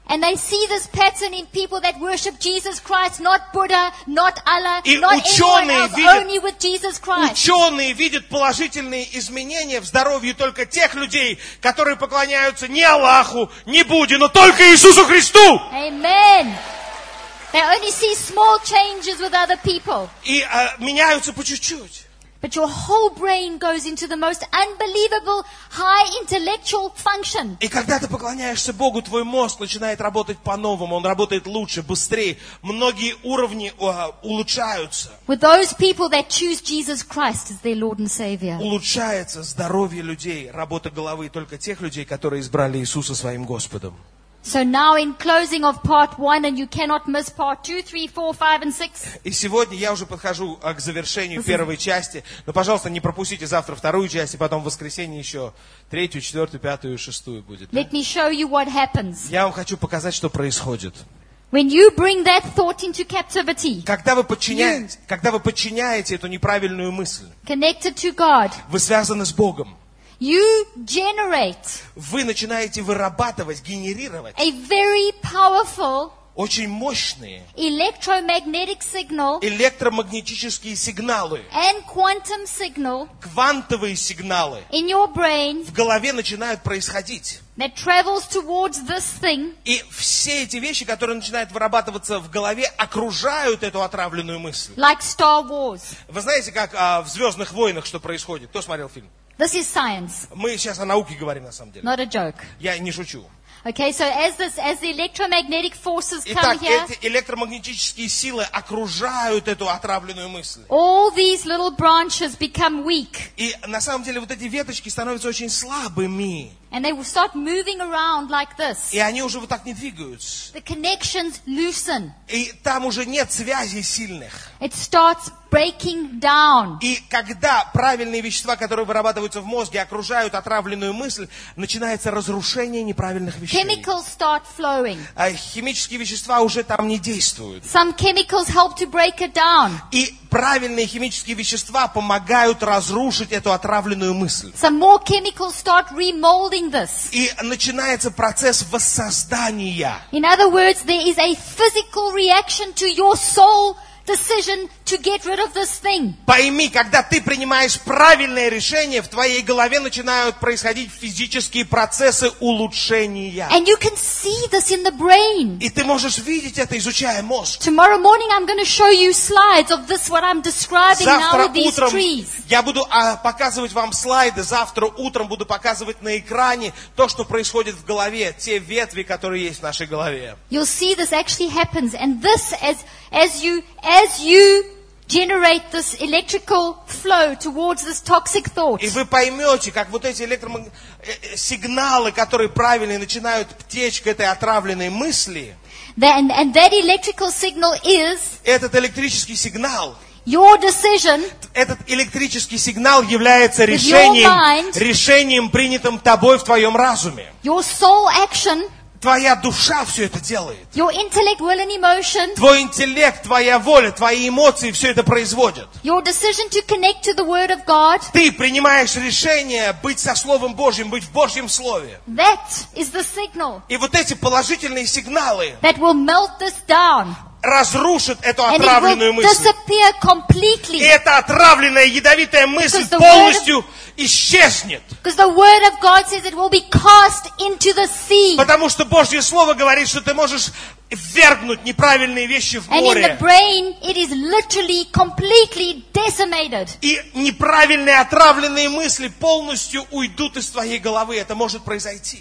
And they see this pattern in people that worship Jesus Christ, not Buddha, not Allah, И not anyone ученые else, видят- only with Jesus Christ. Ученые видят положительные изменения в здоровье только тех людей, которые поклоняются не Аллаху, не Будде, но только Иисусу Христу. Amen. They only see small changes with other people. И а, меняются по чуть-чуть. But your whole brain goes into the most unbelievable high intellectual function. И когда ты поклоняешься Богу, твой мозг начинает работать по-новому, он работает лучше, быстрее. Многие уровни а, улучшаются. With those people that choose Jesus Christ as their Lord and Savior. Улучшается здоровье людей, работа головы только тех людей, которые избрали Иисуса своим Господом. So now in closing of part one, and you cannot miss part two, three, four, five, and six. И сегодня я уже подхожу а, к завершению первой части. Но, пожалуйста, не пропустите завтра вторую часть, и потом в воскресенье еще третью, четвертую, пятую и шестую будет. Да? Let me show you what happens. Я вам хочу показать, что происходит. When you bring that thought into captivity, Когда вы подчиняете, когда вы подчиняете эту неправильную мысль, connected to God, вы связаны с Богом. you generate Вы начинаете вырабатывать, генерировать a very powerful очень мощные electromagnetic signal электромагнетические сигналы, and quantum signal квантовые сигналы in your brain в голове начинают происходить. that travels towards this thing, И все эти вещи, которые начинают вырабатываться в голове, окружают эту отравленную мысль. like Star Wars. Вы знаете, как а, в «Звездных войнах» что происходит? Кто смотрел фильм? This is science, Мы сейчас о науке говорим, на самом деле. not a joke. Я не шучу. Okay, so as this, as the electromagnetic forces come Итак, here, эти электромагнетические силы окружают эту отравленную мысль. all these little branches become weak, И на самом деле вот эти веточки становятся очень слабыми. and they will start moving around like this. И они уже вот так не двигаются. The connections loosen. И там уже нет связей сильных. It starts breaking down. И когда правильные вещества, которые вырабатываются в мозге, окружают отравленную мысль, начинается разрушение неправильных вещей. Chemicals start flowing. А химические вещества уже там не действуют. Some chemicals help to break it down. И правильные химические вещества помогают разрушить эту отравленную мысль. Some more chemicals start remolding this. И начинается процесс воссоздания. In other words, there is a physical reaction to your soul decision to get rid of this thing. Пойми, когда ты принимаешь правильное решение, в твоей голове начинают происходить физические процессы улучшения. And you can see this in the brain. И ты можешь видеть это, изучая мозг. Tomorrow morning I'm going to show you slides of this, what I'm describing now Завтра with these утром trees. я буду а, показывать вам слайды, завтра утром буду показывать на экране то, что происходит в голове, те ветви, которые есть в нашей голове. You'll see this actually happens, and this as as you as you generate this electrical flow towards this toxic thought. И вы поймете, как вот эти электросигналы, которые правильные, начинают течь к этой отравленной мысли. That, and, and that electrical signal is Этот электрический сигнал, your decision этот электрический сигнал является your решением, mind- решением, принятым тобой в твоем разуме. your soul action, Твоя душа все это делает. your intellect, will and emotion, Твой интеллект, твоя воля, твои эмоции все это производят. your decision to connect to the Word of God, Ты принимаешь решение быть со Словом Божьим, быть в Божьем Слове. that is the signal И вот эти положительные сигналы that will melt this down. разрушат эту And it отравленную will мысль. disappear И completely. эта отравленная ядовитая мысль Because the полностью исчезнет. Because the Word of God says it will be cast into the sea. Потому что Божье Слово говорит, что ты можешь ввергнуть неправильные вещи в And in the море. brain, it is literally completely decimated. И неправильные отравленные мысли полностью уйдут из твоей головы. Это может произойти.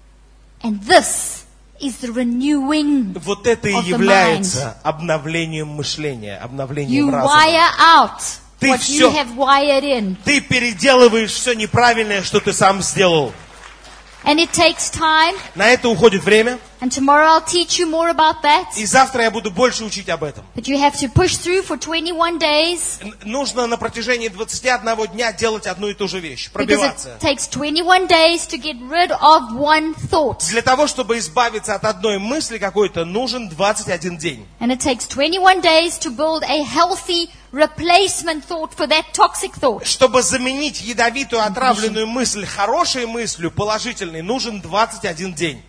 And this is the renewing Вот это и of the является обновлением мышления, обновлением You разума. wire out Ты what всё- you have wired in. Ты переделываешь все неправильное, что ты сам сделал. And it takes time. На это уходит время. And tomorrow I'll teach you more about that. И завтра я буду больше учить об этом. But you have to push through for twenty-one days. Н- Нужно на протяжении двадцати одного дня делать одну и ту же вещь. Because Пробиваться. it takes twenty-one days to get rid of one thought. Для того, чтобы избавиться от одной мысли какой-то, нужен двадцать один день. And it takes twenty-one days to build a healthy replacement thought for that toxic thought. Чтобы заменить ядовитую, отравленную мысль хорошей мыслью, положительной, нужен двадцать один день.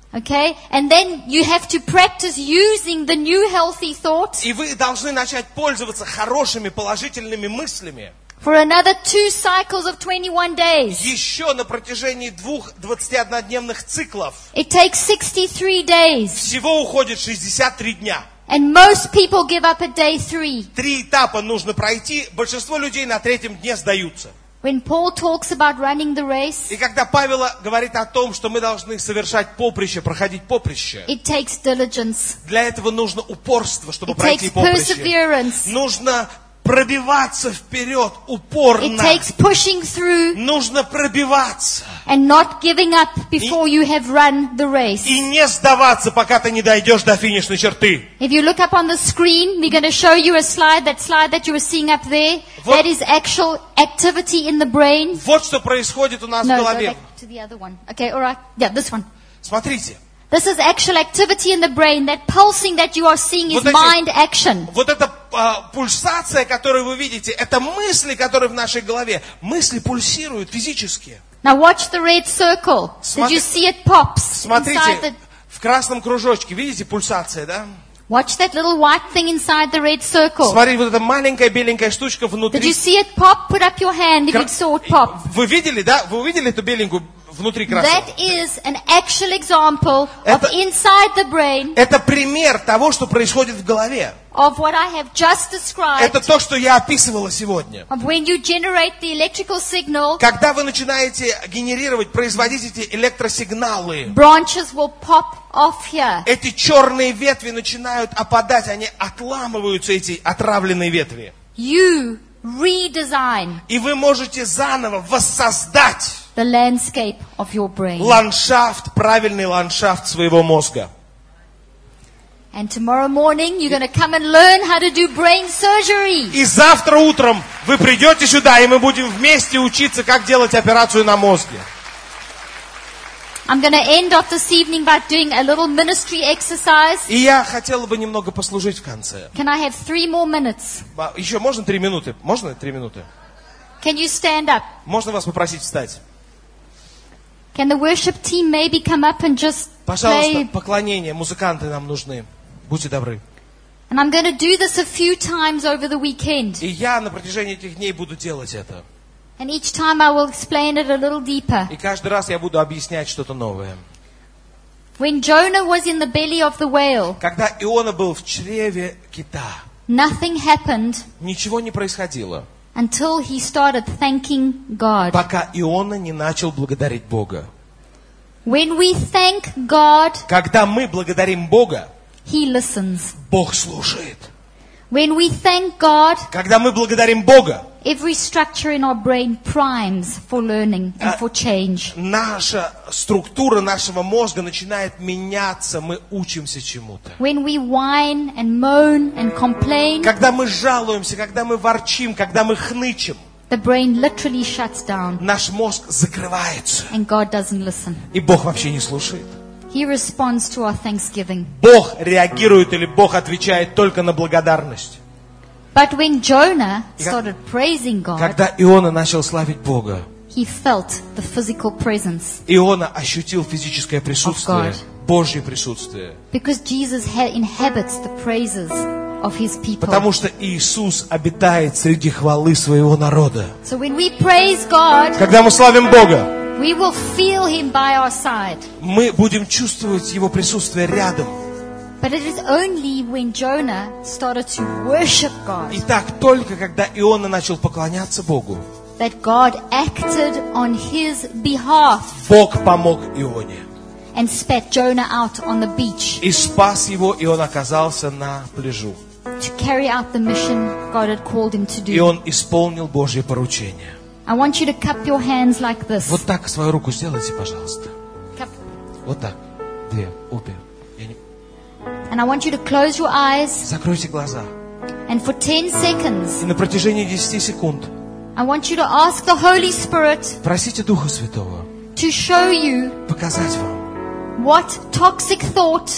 Okay? And then you have to practice using the new healthy thought И вы должны начать пользоваться хорошими, положительными мыслями. for another two cycles of twenty-one days. Еще на протяжении двух двадцатиоднодневных циклов. It takes sixty-three days. Всего уходит шестьдесят три дня. And most people give up at day three. Три этапа нужно пройти. Большинство людей на третьем дне сдаются. When Paul talks about running the race, И когда Павел говорит о том, что мы должны совершать поприще, проходить поприще, it takes diligence. для этого нужно упорство, чтобы It пройти takes поприще. perseverance. Нужно пробиваться вперед упорно. It takes pushing through Нужно пробиваться. and not giving up before you have run the race. И не сдаваться, пока ты не дойдешь до финишной черты. If you look up on the screen, we're going to show you a slide. That slide that you were seeing up there, Вот- that is actual activity in the brain. Вот что происходит у нас в No, go голове. back to the other one. Okay, all right. Yeah, this one. Смотрите. This is actual activity in the brain. That pulsing that you are seeing is Вот эти- mind action. Вот эта а, пульсация, которую вы видите, это мысли, которые в нашей голове. Мысли пульсируют физически. Now watch the red circle. Did Смотри- you see it pops inside the... Смотрите, в красном кружочке, видите пульсация, да? Watch that little white thing inside the red circle. Смотрите, вот эта маленькая беленькая штучка Did внутри. you see it pop? Put up your hand if Кра- you saw it pop. Вы видели, да? Вы увидели эту беленькую внутри красного? That is an actual example of Это- inside the brain Это пример того, что происходит в голове. of what I have just described. Это то, что я описывала сегодня. Of when you generate the electrical signal, Когда вы начинаете генерировать, производить эти электросигналы, branches will pop off here. эти черные ветви начинают опадать, они отламываются, эти отравленные ветви. You redesign И вы можете заново воссоздать the landscape of your brain. ландшафт, правильный ландшафт своего мозга. And tomorrow morning, you're going to come and learn how to do brain surgery. И завтра утром вы придете сюда, и мы будем вместе учиться, как делать операцию на мозге. I'm going to end off this evening by doing a little ministry exercise. И я хотела бы немного послужить в конце. Can I have three more minutes? А, Еще можно три минуты? Можно три минуты? Can you stand up? Можно вас попросить встать? Can the worship team maybe come up and just Пожалуйста, play? поклонение, музыканты нам нужны. Будьте добры. And I'm going to do this a few times over the weekend. И я на протяжении этих дней буду делать это. And each time I will explain it a little deeper. И каждый раз я буду объяснять что-то новое. When Jonah was in the belly of the whale, Когда Иона был в чреве кита, nothing happened ничего не происходило, until he started thanking God. пока Иона не начал благодарить Бога. When we thank God, Когда мы благодарим Бога, He listens. Бог слушает. When we thank God, Когда мы благодарим Бога, every structure in our brain primes for learning and for change. наша структура нашего мозга начинает меняться, мы учимся чему-то. When we whine and moan and complain, Когда мы жалуемся, когда мы ворчим, когда мы хнычем, the brain literally shuts down наш мозг закрывается, and God doesn't listen. и Бог вообще не слушает. He responds to our thanksgiving. Бог реагирует или Бог отвечает только на благодарность. But when Jonah И как- started praising God, Когда Иона начал славить Бога, he felt the physical presence Иона ощутил физическое присутствие, God. Божье присутствие. because Jesus ha- inhabits the praises of his people. Потому что Иисус обитает среди хвалы своего народа. So when we praise God, Когда мы славим Бога, we will feel him by our side. мы будем чувствовать Его присутствие рядом. But it is only when Jonah started to worship God И так только когда Иона начал поклоняться Богу, that God acted on his behalf Бог помог Ионе. and spat Jonah out on the beach И спас его, и он оказался на пляжу. to carry out the mission God had called him to И do. он исполнил Божье поручение. I want you to cup your hands like this. Вот так свою руку сделайте, пожалуйста. Cup. Вот так. Две, обе. Я не- And I want you to close your eyes Закройте глаза. and for ten seconds И на протяжении десяти секунд I want you to ask the Holy Spirit просите Духа Святого to show you показать вам, what toxic thought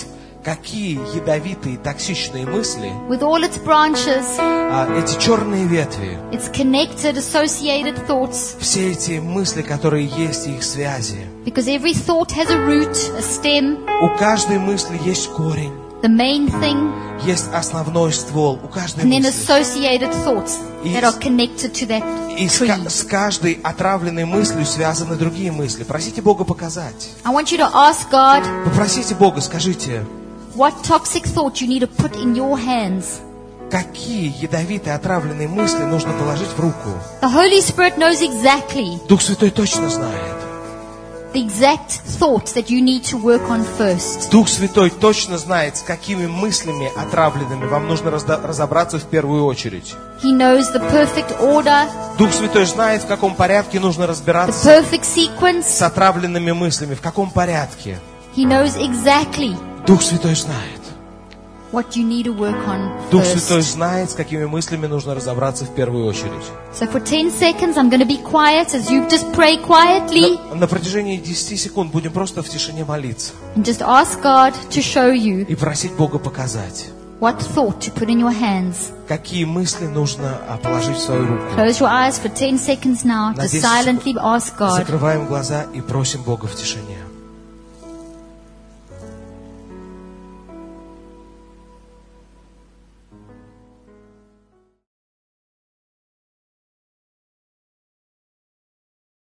какие ядовитые, токсичные мысли, with all its branches, а, эти черные ветви, its connected, associated thoughts, все эти мысли, которые есть, и их связи. because every thought has a root, a stem, У каждой мысли есть корень, the main thing, есть основной ствол. У каждой and then мысли. associated thoughts И that are connected to that И с, tree. ка- с каждой отравленной мыслью связаны другие мысли. Просите Бога показать. I want you to ask God Попросите Бога, скажите, what toxic thought you need to put in your hands. какие ядовитые, отравленные мысли нужно положить в руку. The Holy Spirit knows exactly Дух Святой точно знает. the exact thoughts that you need to work on first. Дух Святой точно знает, с какими мыслями отравленными вам нужно разда- разобраться в первую очередь. He knows the perfect order, Дух Святой знает, в каком порядке нужно the разбираться perfect sequence. с отравленными мыслями, в каком порядке. He knows exactly Дух Святой знает. what you need to work on Дух Святой first. знает, с какими мыслями нужно разобраться в первую очередь. So for ten seconds, I'm going to be quiet as you just pray quietly На, на протяжении десяти секунд будем просто в тишине молиться and just ask God to show you и просить Бога показать, what thought to put in your hands. какие мысли нужно а, положить в свою руку. Close your eyes for ten seconds now. На Just десять silently ask God. Закрываем глаза и просим Бога в тишине.